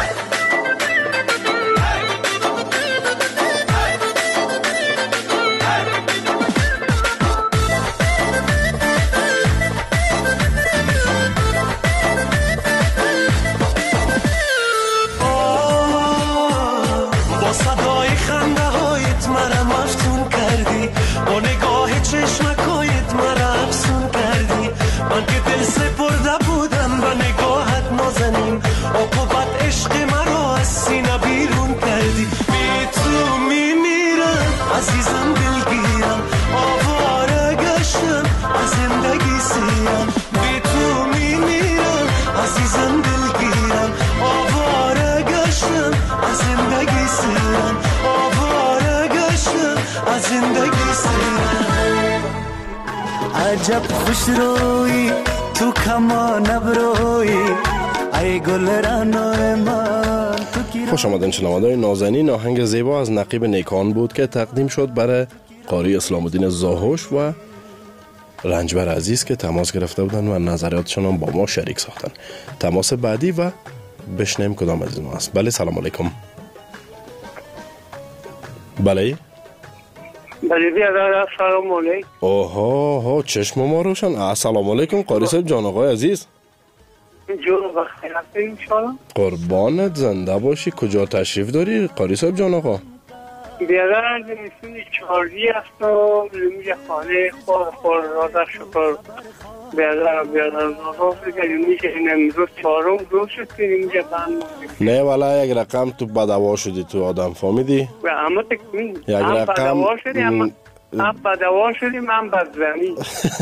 چشمکایت مرا افسون کردی، من که دل سپرده بودم به نگاهت نازنین، عاقبت عشق مرا از سینه بیرون کردی. بی تو میمیرم عزیزم، دلگیرم آواره گشتم از زندگی سیرم. بی تو میمیرم عجب خوش روی تو کما نبروی ای گل رانای من. خوش آمدین شنوندگان نازنین. آهنگ زیبا از نقیب نیکان بود که تقدیم شد برای قاری اسلام الدین زاهوش و رنجبر عزیز که تماس گرفته بودن و نظریاتشون هم با ما شریک ساختن. تماس بعدی و بشنیم کدام از اینها است. بله سلام علیکم. بله بله بیادر سلام علیکم. اوه چشم ما روشن. السلام علیکم قاری صاحب جان آقای عزیز. جون بخیر انشالله. قربانت زنده باشی. کجا تشریف داری قاری صاحب جان آقا؟ بیادر از نسیم چارجی هستم لمیج خانه خور راده شکر. بیادر نازاز که میشه این امروز چهارم روز شد که نمیشه بند. نه والا یک رقم تو بدوا شدی تو آدم فهمیدی؟ و اما تکمین یک رقم بدوا شدی هم بدوا شدی من بدزنی.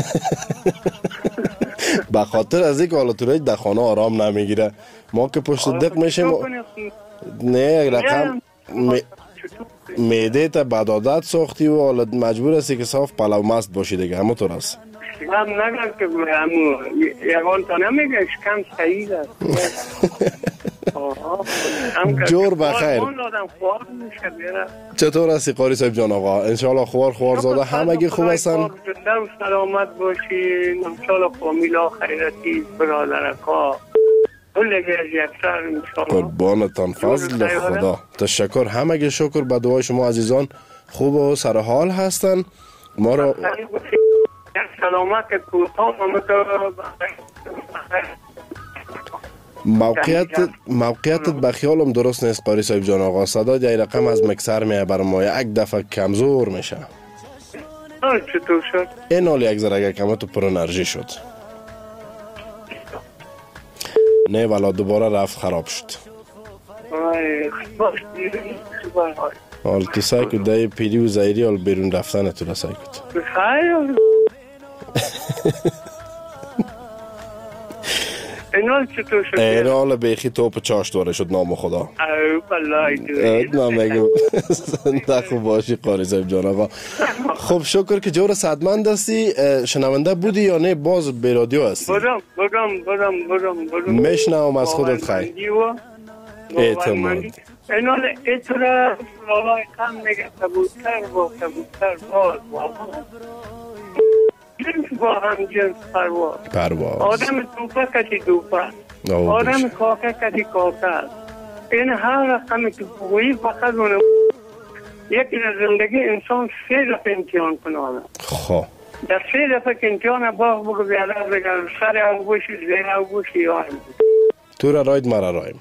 به خاطر از اینکه حالا تو در خانه آرام نمیگیره ما که پشت دق میشیم. نه یک رقم میده تا بدادت ساختی و حالا مجبور هستی که صاف پلو مست باشی دیگه. همه طور است. من نگم که یکان تا نمیگه اشکم سعید است. جور بخیر. چطور هستی قاری صاحب جان آقا؟ انشالله خوار زاده همگی خوب هستن؟ سلامت باشی. انشالله فامیلا خیرتی برادرکا قربانتان فضل خدا. تشکر. همگی شکر. به دعای شما عزیزان خوب و سر حال هستن. ما را سلامت کوتاه موقعیتت به خیالم درست نیست قاری صاحب جان آقا. صدا جای رقم از مکسر میه بر ما یک دفعه کمزور میشه. چطور شد؟ این حال یک ذره کمه تو پر انرژی شد. نه والا دوباره رفت خراب شد. حال تو سعی کن دای پیری و زایری حال بیرون رفتن تو را سعی کن. اینال چطور شد؟ اینال بیخی توپ چاش دوره شد نام خدا. نمیگم. زنده خوب باشی قاری صاحب جان آقا. خب شکر که جور صدمند هستی. شنونده بودی یا نه باز به رادیو هستی؟ بودم میشنوم از خودت خیر. اعتماد. اینال اعتراف والای کم میگه کبوتر باز با هم جنس پرواز. آدم توپه کتی توپه. آدم کاکه کتی کاکه. این هر رقم که بگویی فقط اونه یک زندگی انسان 3 دفعه امتحان کنه آدم. خب در 3 دفعه که امتحان باغ بگو بیادر بگم سر او گوشی زیر او گوشی یا هم تو را راید مرا رایم.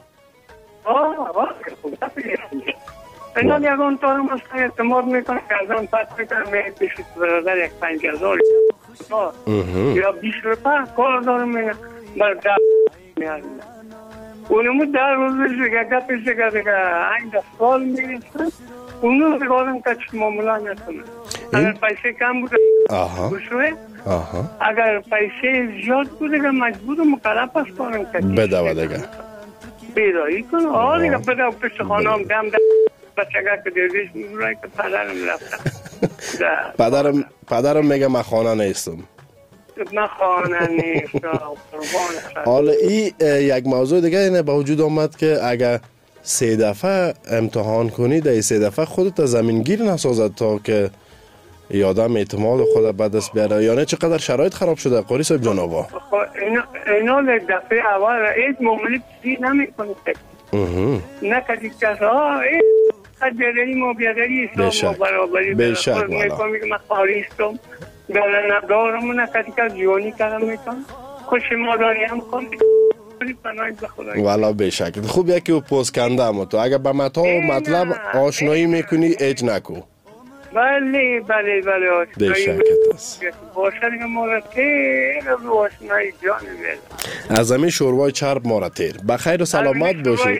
اینال یکان تا هم اصلا اعتماد میکنه که از آن پس میکنه پیشت برادر یک 5000 یا 20 روپه کار دارم میگه بر دب میارم اونمو در روزش دیگه گپش دیگه 8 سال میگیستن اونو بگارم که چه معامله نکنه. اگر پیسه کم بوده بشوه اگر پیسه زیاد بوده که مجبور مکلف است کنم که بدوه دیگه بیدایی کنه. دیگه بدو پشت خانه هم دم بچگه که دیگهش میگوره که پدرم رفتم. پدرم میگه من خانه نیستم. من خانه نیستم. حالا این یک موضوع دیگه اینه به وجود آمد که اگر 3 دفعه امتحان کنی در 3 دفعه خودت زمینگیر نسازد تا که یادم اعتماد خود به دست بیاره. یعنی چقدر شرایط خراب شده قاری صاحب جان آقا؟ اینا دفعه اول هیچ معامله چیزی نمیکنه. نه کسی کس بیادری ما بیادری اسلام ما برابری میکنم من خواهیستم بیادر ندارم و نه کسی کس جوانی کردم میکنم خوش ماداری هم کنم والا بشک. خوب یکی و پوست کنده اما تو اگر به متا و مطلب آشنایی میکنی ایج نکو. بله بشکت است. باشه دیگه ما را تیر رو آشنایی جان بیدم از همین شوروای چرب ما را تیر. بخیر و سلامت باشی.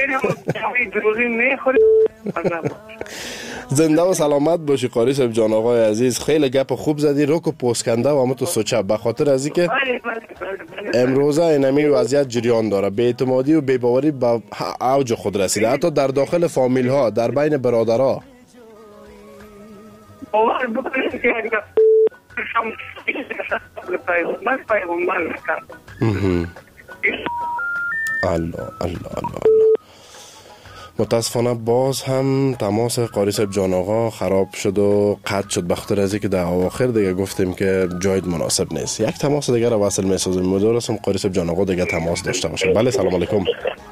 زنده و سلامت باشی قاری صاحب جان آقای عزیز. خیلی گپ خوب زدی روک و پوسکنده و همه تو سوچه به خاطر از اینکه امروزه اینمی وضعیت جریان داره. بی‌اعتمادی و بی‌باوری به اوج خود رسیده حتی در داخل فامیل ها در بین برادرها. باور بکنید که شما پیغمبر نکرد. الله. متاسفانه باز هم تماس قاری صاحب جان آقا خراب شد و قطع شد، بخاطر از اینکه در اواخر دیگه گفتیم که جای مناسب نیست. یک تماس دیگه رو وصل می‌سازیم. مدارسم قاری صاحب جان آقا دیگه تماس داشته باشه. بله سلام علیکم.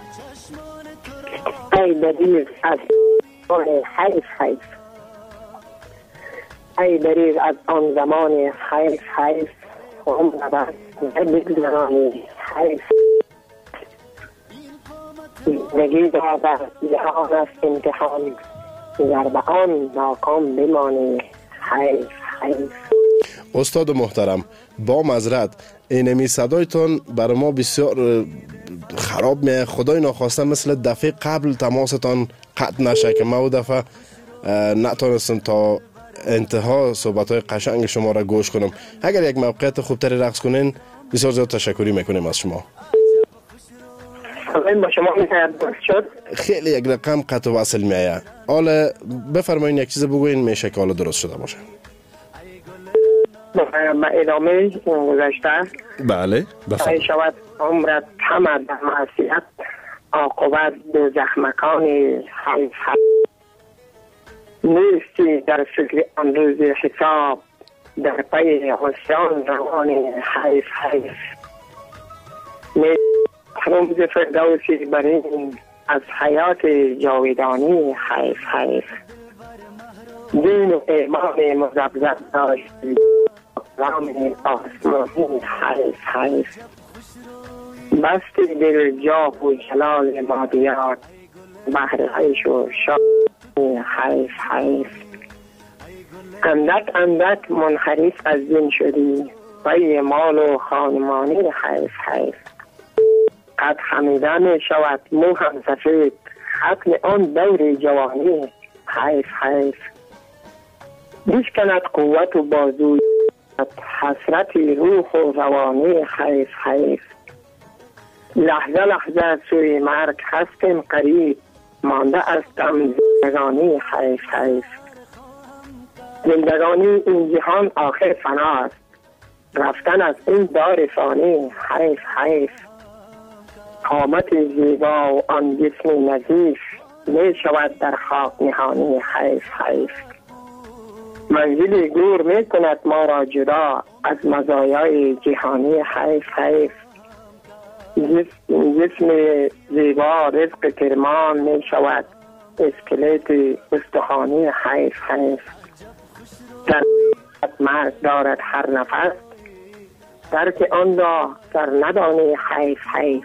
ای دریغ از حیف ای دریغ از آن زمان حیف عمر بر بگذرانی حیف زندگی را در جهان است امتحان گر به آن ناکام بمانی حیف. استاد محترم با معذرت اینمی صدایتون برای ما بسیار خراب میه. خدای ناخواسته مثل دفعه قبل تماستان قطع نشه که ما او دفعه نتونستم تا انتها صحبت های قشنگ شما را گوش کنم. اگر یک موقعیت خوبتری رقص کنین بسیار زیاد تشکری میکنیم از شما. با شما شد خیلی یک رقم قطع وصل میایه. حالا بفرمایین یک چیز بگوین میشه که حالا درست شده باشه. با ادامه گذشته بله بفرمایید. شود عمرت همه در معصیت عاقبت به زخمکان حیف نیستی در فکر آن روز حساب در پی حسیان روان حیف محروم ز فردوسی برین از حیات جاودانی حیف دین و ایمان مزبزب داشتی رام آسمانی حیف بستی دل جاه و جلال مادیات بحر عیش و شانی حیف اندک منحرف از دین شدی پی مال و خانمانی حیف قد خمیده می شود مو هم سفید ختم آن دور جوانی حیف بشکند قوت و بازوی حسرت روح و روانی حیف لحظه سوی مرگ هستیم قریب مانده استم زندگانی حیف زندگانی این جهان آخر فناست رفتن از این دار فانی حیف قامت زیبا و آن جسم نظیف می شود در خاک نهانی حیف منزل گور می کند ما را جدا از مزایای جهانی حیف جسم زیبا رزق کرمان می شود اسکلت استخوانی حیف در مرگ دارد هر نفس درک آن را سر ندانی حیف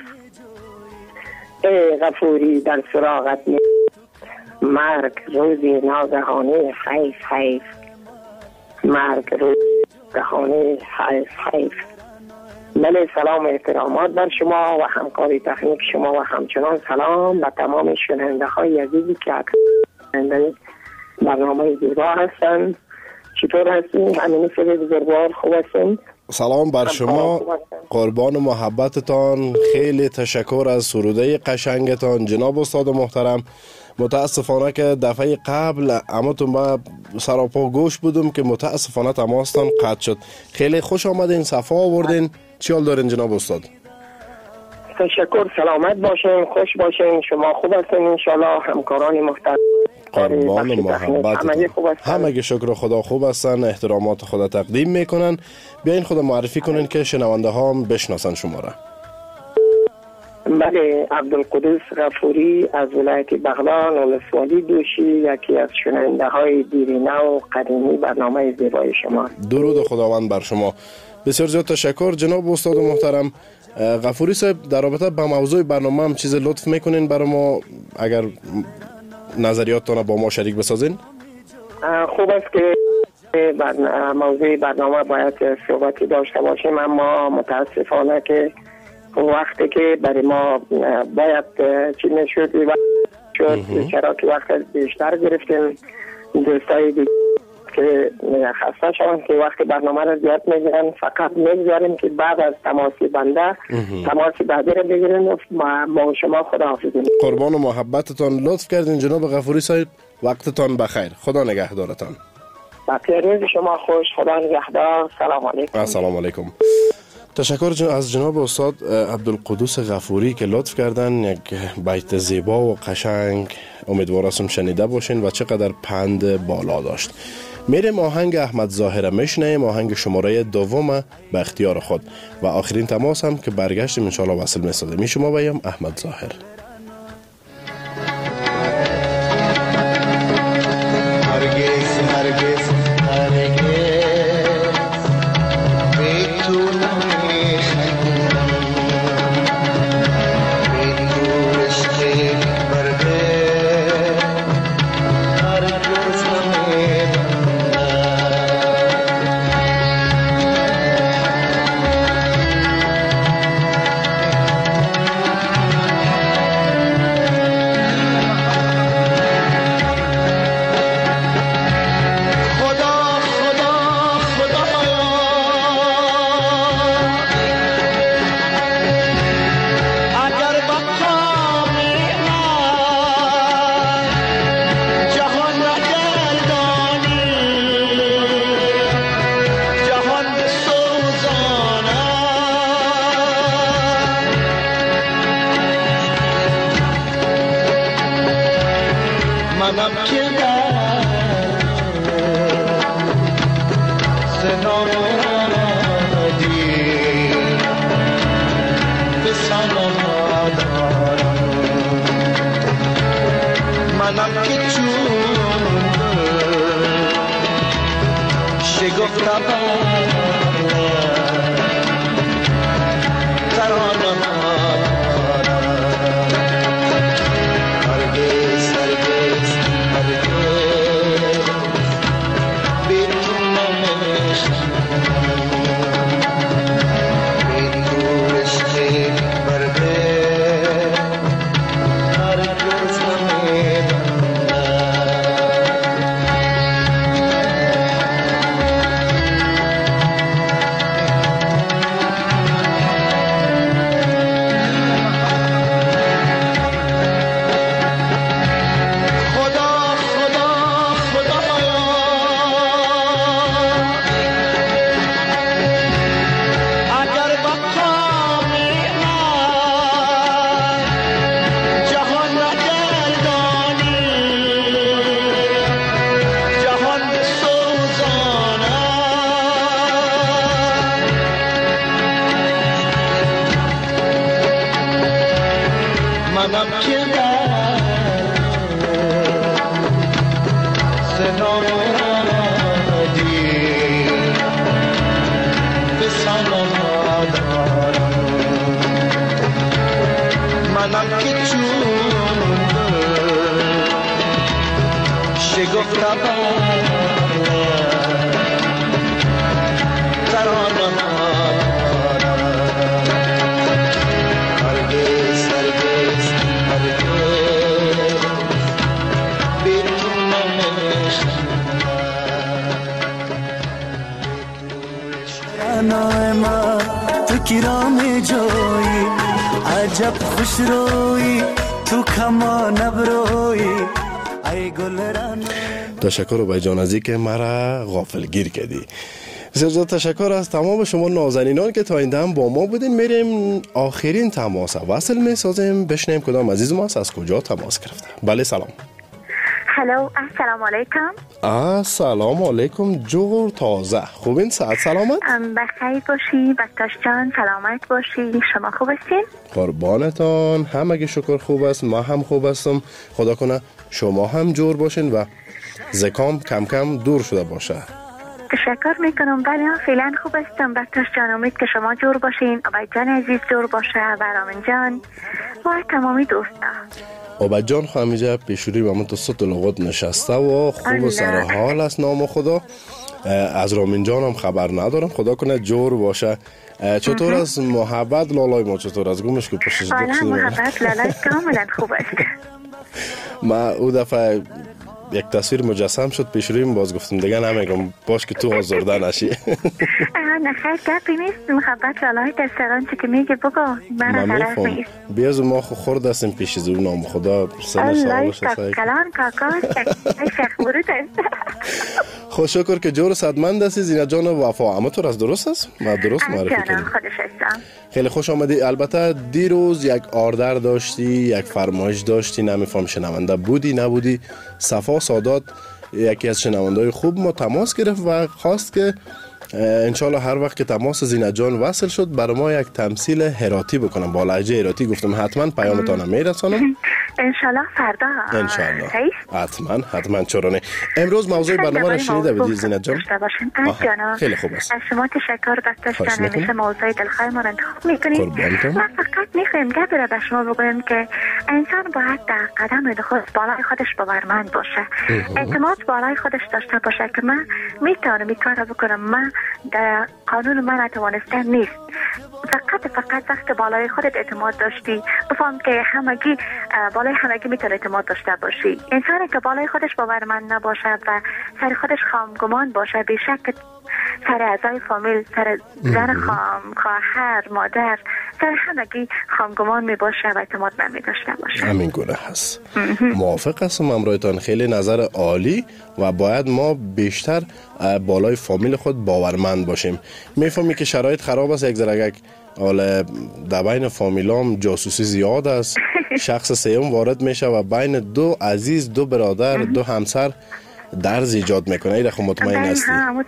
ای غفوری در سراغت مرگ روزی ناگهانی حیف مرگ روزی ناگهانی حیف بله سلام و احترامات بر شما و همکاری تکنیک شما و همچنان سلام به تمام شنونده های عزیزی که شنونده برنامه زیبا هستند. چطور هستین؟ همین سری بزرگوار خوب هستین؟ سلام بر شما، قربان محبتتان. خیلی تشکر از سروده قشنگتان جناب استاد محترم. متاسفانه که دفعه قبل اماتون با سراپا گوش بودم که متاسفانه تماستان قطع شد. خیلی خوش آمدین، صفا آوردین. چی حال دارین جناب استاد؟ تشکر، سلامت باشین، خوش باشین، شما خوب هستین انشالله. همکاران محترم قربان محبتتان همه شکر خدا خوب هستن، احترامات خدا تقدیم میکنن. بیاین خدا معرفی کنین که شنونده ها هم بشناسن شما را. بله، عبدالقدوس غفوری از ولایت بغلان ولسوالی دوشی، یکی از شنونده های دیرینه و قدیمی برنامه زیبای شما. درود خداوند بر شما. بسیار زیاد تشکر جناب استاد محترم. غفوری صاحب، در رابطه با موضوع برنامه هم چیز لطف میکنین برای ما، اگر نظریاتتان با ما شریک بسازین؟ خوب است که موضوع برنامه باید صحبتی داشته باشیم، اما متاسفانه که وقتی که برای ما باید چی نشد چرا که وقت بیشتر گرفتیم دوستای دیگه که خسته شوند که وقت برنامه را زیاد میگیرن، فقط میگذاریم که بعد از تماسی بنده تماسی بعدی را بگیرین و با شما خداحافظی. قربان و محبتتان، لطف کردین جناب غفوری صاحب. وقتتان بخیر، خدا نگهدارتان. بقیه روز شما خوش. خدا نگهدار. سلام علیکم. السلام علیکم. تشکر از جناب استاد عبدالقدوس غفوری که لطف کردن یک بیت زیبا و قشنگ امیدوار هستم شنیده باشین و چقدر پند بالا داشت. میریم آهنگ احمد ظاهر میشنیم، آهنگ شماره دوم به اختیار خود و آخرین تماس هم که برگشتیم انشاءالله وصل میسازه. می شما بیم احمد ظاهر. عجب خوش روی تو کما نبروی ای گل رن. تشکر بای جان ازی که مرا غافلگیر کردی. بسیار زیاد تشکر از تمام شما نازنینان که تا این دم با ما بودین. میریم آخرین تماس وصل میسازیم، بشنیم کدام عزیز ما از کجا تماس گرفته. بله سلام. هلو السلام علیکم. السلام علیکم جور تازه. خوبین؟ صحت سلامت؟ بخیر باشی بکتاش جان، سلامت باشی. شما خوب هستین؟ قربانتان، همگی شکر خوب است، ما هم خوب هستم. خدا کنه شما هم جور باشین و زکام کم کم دور شده باشه. تشکر میکنم. بله من فعلا خوب هستم بکتاش جان. امید که شما جور باشین، عبید جان عزیز جور باشه و رامین جان و تمامی دوستا. عبید جان خواهمیجه پیشوری به من تو ست لغت نشسته و خوب سر حال است نام خدا. از رامین جان هم خبر ندارم، خدا کنه جور باشه. چطور از محبت لالای ما چطور از گمش که پشتش محبت لالای کاملا خوب است. ما او دفعه یک تصویر مجسم شد پیش رویم، باز گفتم دیگه نمیگم باش که تو آزرده نشی. نه خیر گپی نیست، محبت لالای دستران چی که میگه بگو من طرف نیست. بیاز ما خورد هستیم پیش زور نام خدا سن سالش هست. کلان کاکا شیخ برود است. خوش شکر که جور صدمند هستی زینت جان وفا. اما تو از درست است؟ ما درست معرفی کردیم. خودش هستم. خیلی خوش آمدی. البته دیروز یک آردر داشتی، یک فرمایش داشتی، نمیفهم شنونده بودی نبودی. صفا سادات یکی از شنونده‌های خوب ما تماس گرفت و خواست که انشالله هر وقت که تماس زینت جان وصل شد برای ما یک تمثیل هراتی بکنم با لهجه هراتی. گفتم حتما پیامتان میرسانم انشالله فردا. انشالله حتما چرا نه. امروز موضوع برنامه را شنیده بودی زینت جان؟ خیلی خوب است. از شما تشکر داشتن همیشه موضوع دلخواه ما را انتخاب میکنید. ما فقط میخوایم گپی را به شما بگویم که انسان باید در قدم نخست بالای خودش باورمند باشه، اعتماد بالای خودش داشته باشه که من میتونم این کار را بکنم، من در قانون من نتوانستم نیست. فقط وقت بالای خودت اعتماد داشتی بفهم که همگی بالای همگی میتونه اعتماد داشته باشی. انسانی که بالای خودش باورمند نباشه و سر خودش خامگمان باشه، بیشک سر اعضای فامیل، سر زن خواهر، مادر، سر همگی خامگمان می باشه و اعتماد نمی داشته باشه. همین گونه هست. موافق هستم امرایتان. خیلی نظر عالی و باید ما بیشتر بالای فامیل خود باورمند باشیم. میفهمی که شرایط خراب است، یک ذره حالا در بین فامیلام جاسوسی زیاد است. شخص سوم وارد میشه و بین دو عزیز، دو برادر، دو همسر درز ایجاد میکنه. این خب مطمئن هستی؟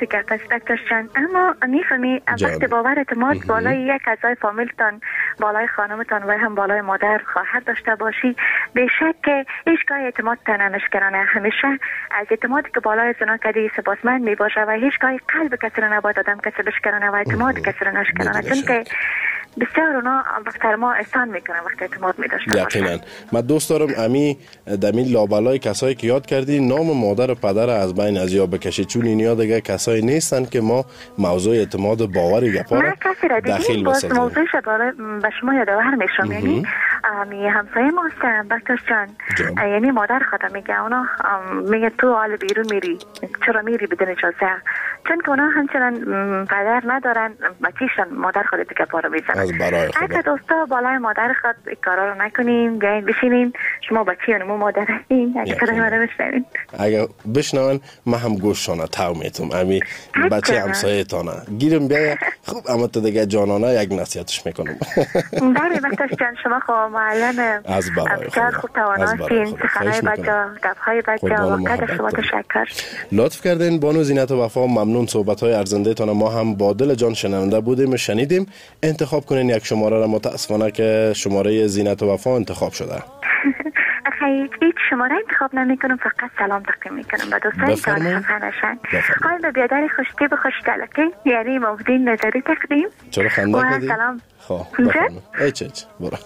اما میفهمی وقتی باور اعتماد بالای یک اعضای فامیلتان، بالای خانمتان و هم بالای مادر خواهر داشته باشی، بیشک که هیچگاه اعتماد نمیشکنه. همیشه از اعتمادی که بالای زنا کدی سپاسمند میباشه و هیچگاه قلب کسی رو نباید آدم کسی بشکنه و اعتماد کسی رو نشکنه، چون که بسیار اونا بختر ما احسان میکنن وقتی اعتماد میداشته باشه. یقینا. من دوست دارم امی دمیل لابلای کسایی که یاد کردی نام مادر و پدر از بین از یاد بکشی، چون اینیا دیگه کسایی نیستن که ما موضوع اعتماد و باور گپا را داخل بسازیم. موضوعش به شما یادآور میشم. یعنی همسایه ما هستن بختش جان، یعنی مادر خدا میگه اونا میگه تو حال بیرون میری، چرا میری بدون اجازه؟ چون که اونا همچنان پدر ندارن، بچیشان مادر خود دیگه پا رو میزنن. اگه دوستا بالای مادر خود کارا رو نکنیم، بیاین بشینین، شما بچه اونمو مادر هستین، اگه صدای ما رو بشنوین، اگه بشنون ما هم گوششانه تو میتم امی بچه همسایه تانه گیرم بیا خوب. اما تو دیگه جانانه یک نصیحتش میکنم. بله بختش جان، شما خب معلم از برای خدا خوب توانستین، سخنهای بچه، دفهای بچه، وقت شما تشکر. لطف کردین بانو زینت وفا. ممنون. صحبت‌های ارزنده تان ما هم با دل جان شنونده بودیم و شنیدیم. انتخاب کنین یک شماره را. متاسفانه که شماره زینت وفا انتخاب شده. خیلی هیچ شماره انتخاب نمیکنم، فقط سلام تقدیم میکنم به دوستانی که خفنشن. خواهیم به بیادر خوشتی به خوشتلکی یعنی مبدین نظری تقدیم. چرا خنده کردی؟ سلام. خواه بفرمون. ایچ برو.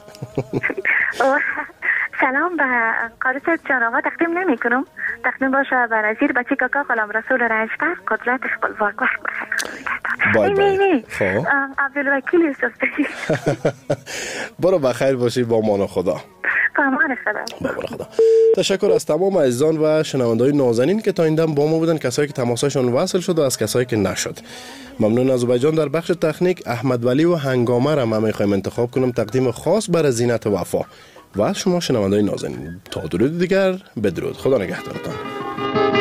سلام به قاری صاحب جان آقا تقدیم نمی کنم. تقدیم باشه به نظیر بچه کاکا غلام رسول رنجبر قدرت خپلواک وقت بخیر. بای خب عبدالوکیل یوسف برو بخیر باشی. با امان خدا. با امان خدا. تشکر از تمام عزیزان و شنونده‌های نازنین که تا این دم با ما بودن، کسایی که تماسشون وصل شد و از کسایی که نشد. ممنون. از جان در بخش تکنیک احمد ولی و هنگامه را ما می‌خوایم انتخاب کنم تقدیم خاص برای زینت وفا و از شما شنونده‌های نازنین. تا درود دیگر بدرود. خدا نگهدارتان.